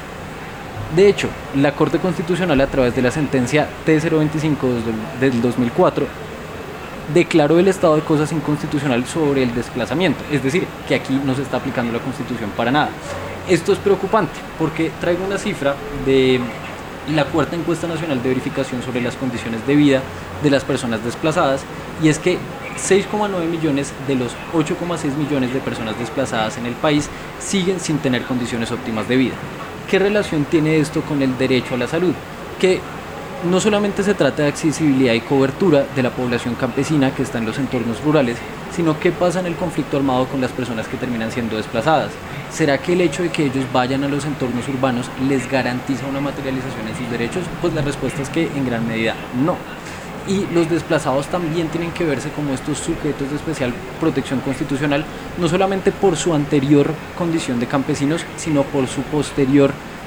De hecho, la Corte Constitucional, a través de la sentencia T cero veinticinco del dos mil cuatro, declaró el estado de cosas inconstitucional sobre el desplazamiento. Es decir, que aquí no se está aplicando la Constitución para nada. Esto es preocupante porque traigo una cifra de la cuarta encuesta nacional de verificación sobre las condiciones de vida de las personas desplazadas, y es que seis coma nueve millones de los ocho coma seis millones de personas desplazadas en el país siguen sin tener condiciones óptimas de vida. ¿Qué relación tiene esto con el derecho a la salud? Que no solamente se trata de accesibilidad y cobertura de la población campesina que está en los entornos rurales, sino qué pasa en el conflicto armado con las personas que terminan siendo desplazadas. ¿Será que el hecho de que ellos vayan a los entornos urbanos les garantiza una materialización en sus derechos? Pues la respuesta es que en gran medida no. Y los desplazados también tienen que verse como estos sujetos de especial protección constitucional, no solamente por su anterior condición de campesinos, sino por su posterior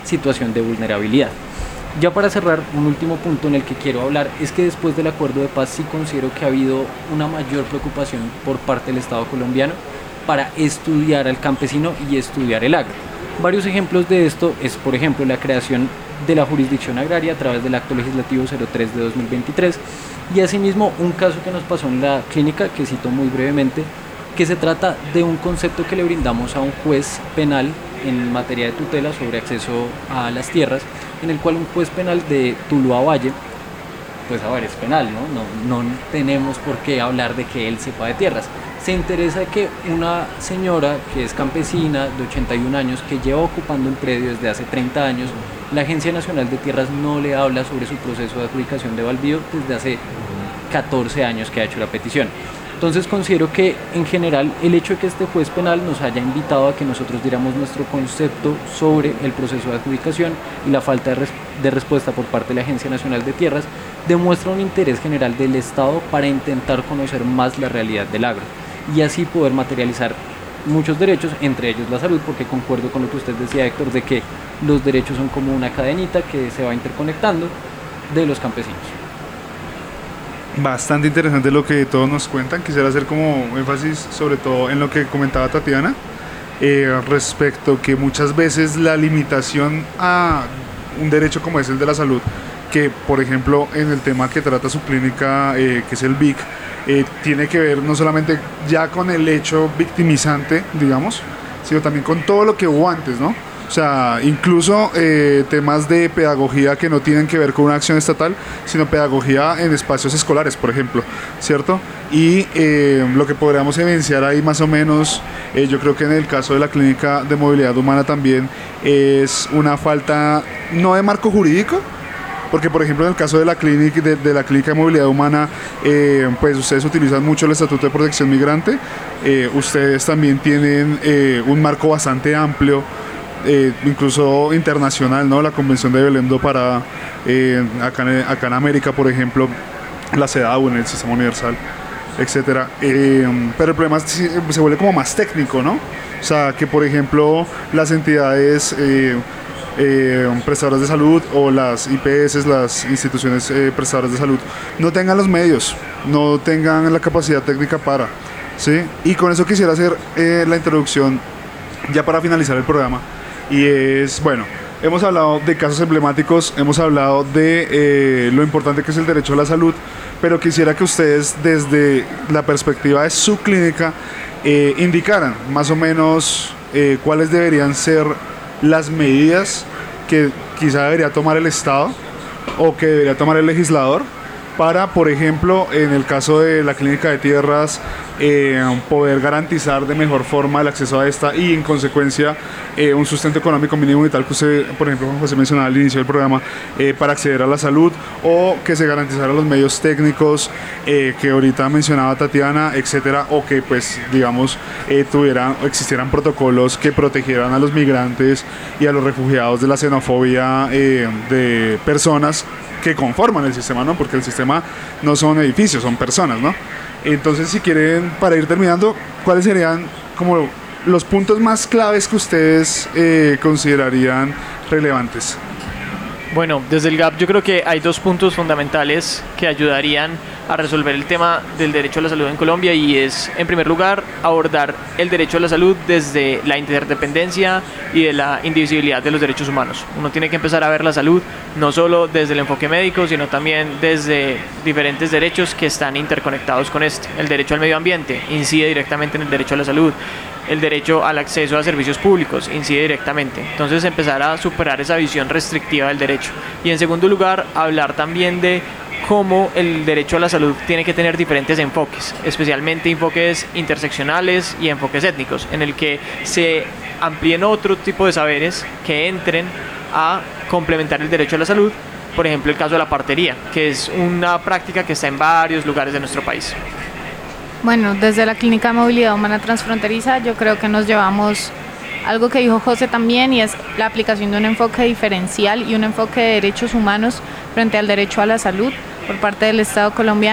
situación de vulnerabilidad. Ya para cerrar, un último punto en el que quiero hablar es que después del acuerdo de paz sí considero que ha habido una mayor preocupación por parte del Estado colombiano para estudiar al campesino y estudiar el agro. Varios ejemplos de esto es, por ejemplo, la creación de la jurisdicción agraria a través del Acto Legislativo cero tres de dos mil veintitrés y asimismo un caso que nos pasó en la clínica, que cito muy brevemente, que se trata de un concepto que le brindamos a un juez penal en materia de tutela sobre acceso a las tierras, en el cual un juez penal de Tuluá Valle, pues a ver, es penal, ¿no? No, no tenemos por qué hablar de que él sepa de tierras. Se interesa que una señora que es campesina de ochenta y un años, que lleva ocupando un predio desde hace treinta años, la Agencia Nacional de Tierras no le habla sobre su proceso de adjudicación de baldío desde hace catorce años que ha hecho la petición. Entonces considero que en general el hecho de que este juez penal nos haya invitado a que nosotros diéramos nuestro concepto sobre el proceso de adjudicación y la falta de, res de respuesta por parte de la Agencia Nacional de Tierras demuestra un interés general del Estado para intentar conocer más la realidad del agro y así poder materializar muchos derechos, entre ellos la salud, porque concuerdo con lo que usted decía, Héctor, de que los derechos son como una cadenita que se va interconectando de los campesinos. Bastante interesante lo que todos nos cuentan. Quisiera hacer como énfasis sobre todo en lo que comentaba Tatiana eh, respecto que muchas veces la limitación a un derecho como es el de la salud, que por ejemplo en el tema que trata su clínica, eh, que es el V I C, eh, tiene que ver no solamente ya con el hecho victimizante, digamos, sino también con todo lo que hubo antes, ¿no? O sea, incluso eh, temas de pedagogía que no tienen que ver con una acción estatal, sino pedagogía en espacios escolares, por ejemplo, ¿cierto? Y eh, lo que podríamos evidenciar ahí más o menos, eh, yo creo que en el caso de la Clínica de Movilidad Humana también es una falta, no de marco jurídico, porque por ejemplo en el caso de la clínica de, de la clínica de movilidad humana, eh, pues ustedes utilizan mucho el Estatuto de Protección Migrante, eh, ustedes también tienen eh, un marco bastante amplio, eh, incluso internacional, ¿no? La Convención de Belém do Pará, eh, acá, en, acá en América, por ejemplo, la CEDAW en el Sistema Universal, etcétera. Eh, pero el problema es que se vuelve como más técnico, ¿no? O sea, que por ejemplo las entidades eh, Eh, prestadoras de salud o las I P S, las instituciones eh, prestadoras de salud, no tengan los medios, no tengan la capacidad técnica para, ¿sí? Y con eso quisiera hacer eh, la introducción ya para finalizar el programa, y es, bueno, hemos hablado de casos emblemáticos, hemos hablado de eh, lo importante que es el derecho a la salud, pero quisiera que ustedes desde la perspectiva de su clínica eh, indicaran más o menos eh, cuáles deberían ser las medidas que quizá debería tomar el Estado o que debería tomar el legislador para, por ejemplo, en el caso de la Clínica de Tierras, eh, poder garantizar de mejor forma el acceso a esta y, en consecuencia, eh, un sustento económico mínimo y tal que usted, por ejemplo, Juan José mencionaba al inicio del programa, eh, para acceder a la salud, o que se garantizaran los medios técnicos eh, que ahorita mencionaba Tatiana, etcétera, o que, pues, digamos, eh, tuvieran o existieran protocolos que protegieran a los migrantes y a los refugiados de la xenofobia eh, de personas que conforman el sistema, ¿no? Porque el sistema no son edificios, son personas, ¿no? Entonces, si quieren, para ir terminando, ¿cuáles serían como los puntos más claves que ustedes eh, considerarían relevantes? Bueno, desde el G A P yo creo que hay dos puntos fundamentales que ayudarían a resolver el tema del derecho a la salud en Colombia, y es, en primer lugar, abordar el derecho a la salud desde la interdependencia y de la indivisibilidad de los derechos humanos. Uno tiene que empezar a ver la salud no solo desde el enfoque médico, sino también desde diferentes derechos que están interconectados con este. El derecho al medio ambiente incide directamente en el derecho a la salud. El derecho al acceso a servicios públicos incide directamente. Entonces, empezar a superar esa visión restrictiva del derecho. Y en segundo lugar, hablar también de cómo el derecho a la salud tiene que tener diferentes enfoques, especialmente enfoques interseccionales y enfoques étnicos, en el que se amplíen otro tipo de saberes que entren a complementar el derecho a la salud. Por ejemplo, el caso de la partería, que es una práctica que está en varios lugares de nuestro país. Bueno, desde la Clínica de Movilidad Humana Transfronteriza yo creo que nos llevamos algo que dijo José también, y es la aplicación de un enfoque diferencial y un enfoque de derechos humanos frente al derecho a la salud por parte del Estado colombiano.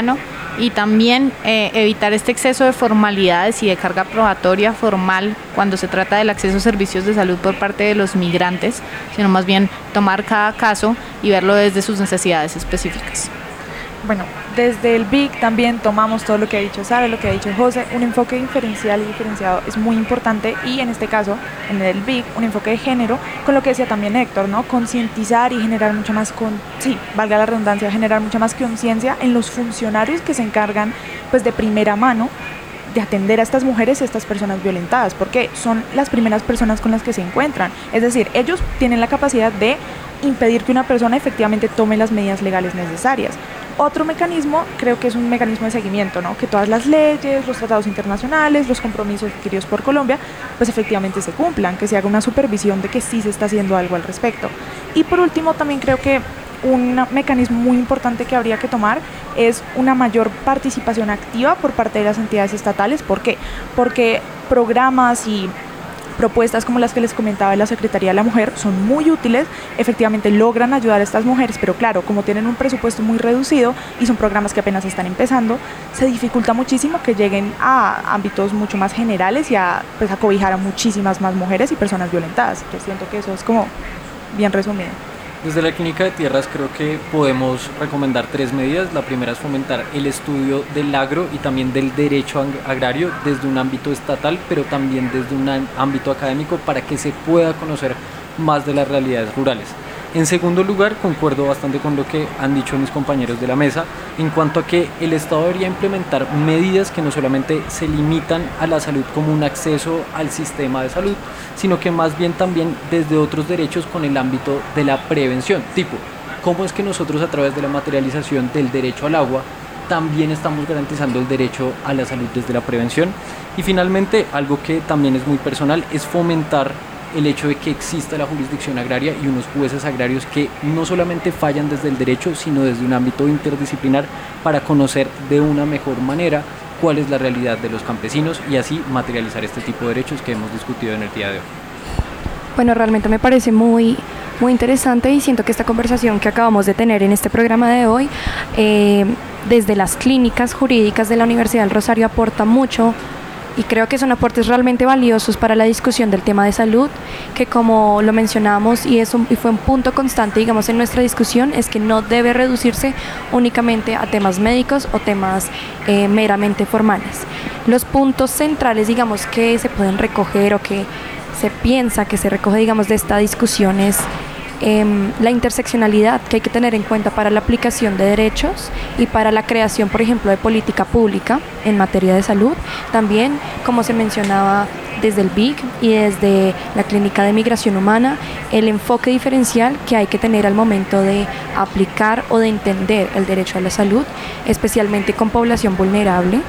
y también eh, evitar este exceso de formalidades y de carga probatoria formal cuando se trata del acceso a servicios de salud por parte de los migrantes, sino más bien tomar cada caso y verlo desde sus necesidades específicas. Bueno, desde el B I C también tomamos todo lo que ha dicho Sara, lo que ha dicho José. Un enfoque diferencial y diferenciado es muy importante, y en este caso, en el B I C, un enfoque de género, con lo que decía también Héctor, ¿no? Concientizar y generar mucha más, con, sí, valga la redundancia, generar mucha más conciencia en los funcionarios que se encargan, pues, de primera mano de atender a estas mujeres y a estas personas violentadas, porque son las primeras personas con las que se encuentran. Es decir, ellos tienen la capacidad de impedir que una persona efectivamente tome las medidas legales necesarias. Otro mecanismo, creo que es un mecanismo de seguimiento, ¿no? Que todas las leyes, los tratados internacionales, los compromisos adquiridos por Colombia, pues efectivamente se cumplan, que se haga una supervisión de que sí se está haciendo algo al respecto. Y por último, también creo que un mecanismo muy importante que habría que tomar es una mayor participación activa por parte de las entidades estatales. ¿Por qué? Porque programas y propuestas como las que les comentaba de la Secretaría de la Mujer son muy útiles, efectivamente logran ayudar a estas mujeres, pero claro, como tienen un presupuesto muy reducido y son programas que apenas están empezando, se dificulta muchísimo que lleguen a ámbitos mucho más generales y a, pues, a cobijar a muchísimas más mujeres y personas violentadas. Yo siento que eso es como bien resumido. Desde la Clínica de Tierras creo que podemos recomendar tres medidas. La primera es fomentar el estudio del agro y también del derecho agrario desde un ámbito estatal, pero también desde un ámbito académico, para que se pueda conocer más de las realidades rurales. En segundo lugar, concuerdo bastante con lo que han dicho mis compañeros de la mesa en cuanto a que el Estado debería implementar medidas que no solamente se limitan a la salud como un acceso al sistema de salud, sino que más bien también desde otros derechos con el ámbito de la prevención, tipo, ¿cómo es que nosotros a través de la materialización del derecho al agua también estamos garantizando el derecho a la salud desde la prevención? Y finalmente, algo que también es muy personal, es fomentar el hecho de que exista la jurisdicción agraria y unos jueces agrarios que no solamente fallan desde el derecho, sino desde un ámbito interdisciplinar, para conocer de una mejor manera cuál es la realidad de los campesinos y así materializar este tipo de derechos que hemos discutido en el día de hoy. Bueno, realmente me parece muy, muy interesante, y siento que esta conversación que acabamos de tener en este programa de hoy, eh, desde las clínicas jurídicas de la Universidad del Rosario, aporta mucho. Y creo que son aportes realmente valiosos para la discusión del tema de salud, que, como lo mencionamos y, es un, y fue un punto constante, digamos, en nuestra discusión, es que no debe reducirse únicamente a temas médicos o temas eh, meramente formales. Los puntos centrales, digamos, que se pueden recoger o que se piensa que se recoge, digamos, de esta discusión es Eh, la interseccionalidad que hay que tener en cuenta para la aplicación de derechos y para la creación, por ejemplo, de política pública en materia de salud. También, como se mencionaba desde el B I C y desde la Clínica de Migración Humana, el enfoque diferencial que hay que tener al momento de aplicar o de entender el derecho a la salud, especialmente con población vulnerable.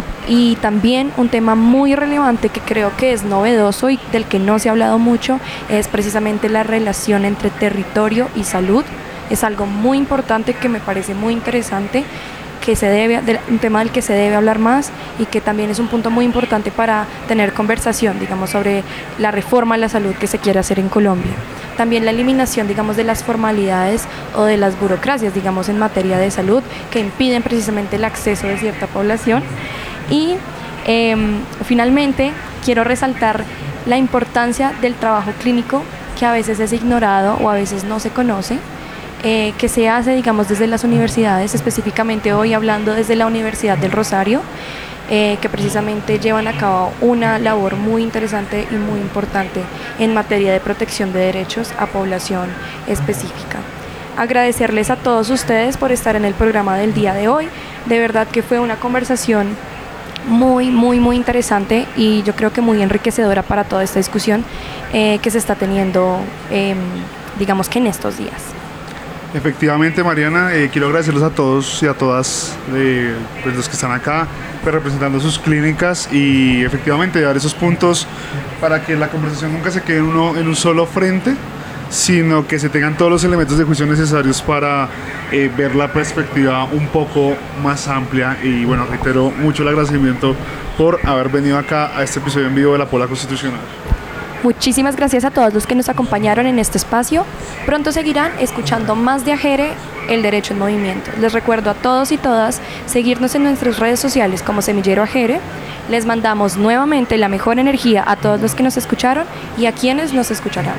Y también un tema muy relevante que creo que es novedoso y del que no se ha hablado mucho es precisamente la relación entre territorio y salud. Es algo muy importante que me parece muy interesante, que se debe, un tema del que se debe hablar más, y que también es un punto muy importante para tener conversación, digamos, sobre la reforma a la salud que se quiere hacer en Colombia. También la eliminación, digamos, de las formalidades o de las burocracias, digamos, en materia de salud, que impiden precisamente el acceso de cierta población. Y eh, finalmente quiero resaltar la importancia del trabajo clínico, que a veces es ignorado o a veces no se conoce, eh, que se hace, digamos, desde las universidades, específicamente hoy hablando desde la Universidad del Rosario, eh, que precisamente llevan a cabo una labor muy interesante y muy importante en materia de protección de derechos a población específica. Agradecerles a todos ustedes por estar en el programa del día de hoy. De verdad que fue una conversación muy, muy, muy interesante, y yo creo que muy enriquecedora para toda esta discusión eh, que se está teniendo, eh, digamos que en estos días. Efectivamente, Mariana, eh, quiero agradecerles a todos y a todas eh, pues los que están acá, pues, representando sus clínicas, y efectivamente dar esos puntos para que la conversación nunca se quede en, uno, en un solo frente, sino que se tengan todos los elementos de juicio necesarios para eh, ver la perspectiva un poco más amplia. Y bueno, reitero mucho el agradecimiento por haber venido acá a este episodio en vivo de La Pola Constitucional. Muchísimas gracias a todos los que nos acompañaron en este espacio. Pronto seguirán escuchando más de AGERE, el derecho en movimiento. Les recuerdo a todos y todas seguirnos en nuestras redes sociales como Semillero AGERE. Les mandamos nuevamente la mejor energía a todos los que nos escucharon y a quienes nos escucharán.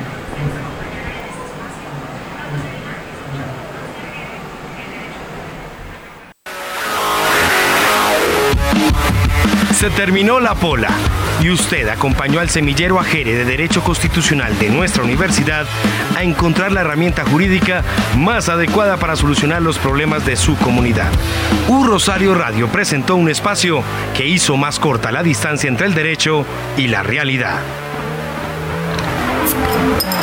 Se terminó la pola y usted acompañó al Semillero AGERE de Derecho Constitucional de nuestra universidad a encontrar la herramienta jurídica más adecuada para solucionar los problemas de su comunidad. U Rosario Radio presentó un espacio que hizo más corta la distancia entre el derecho y la realidad.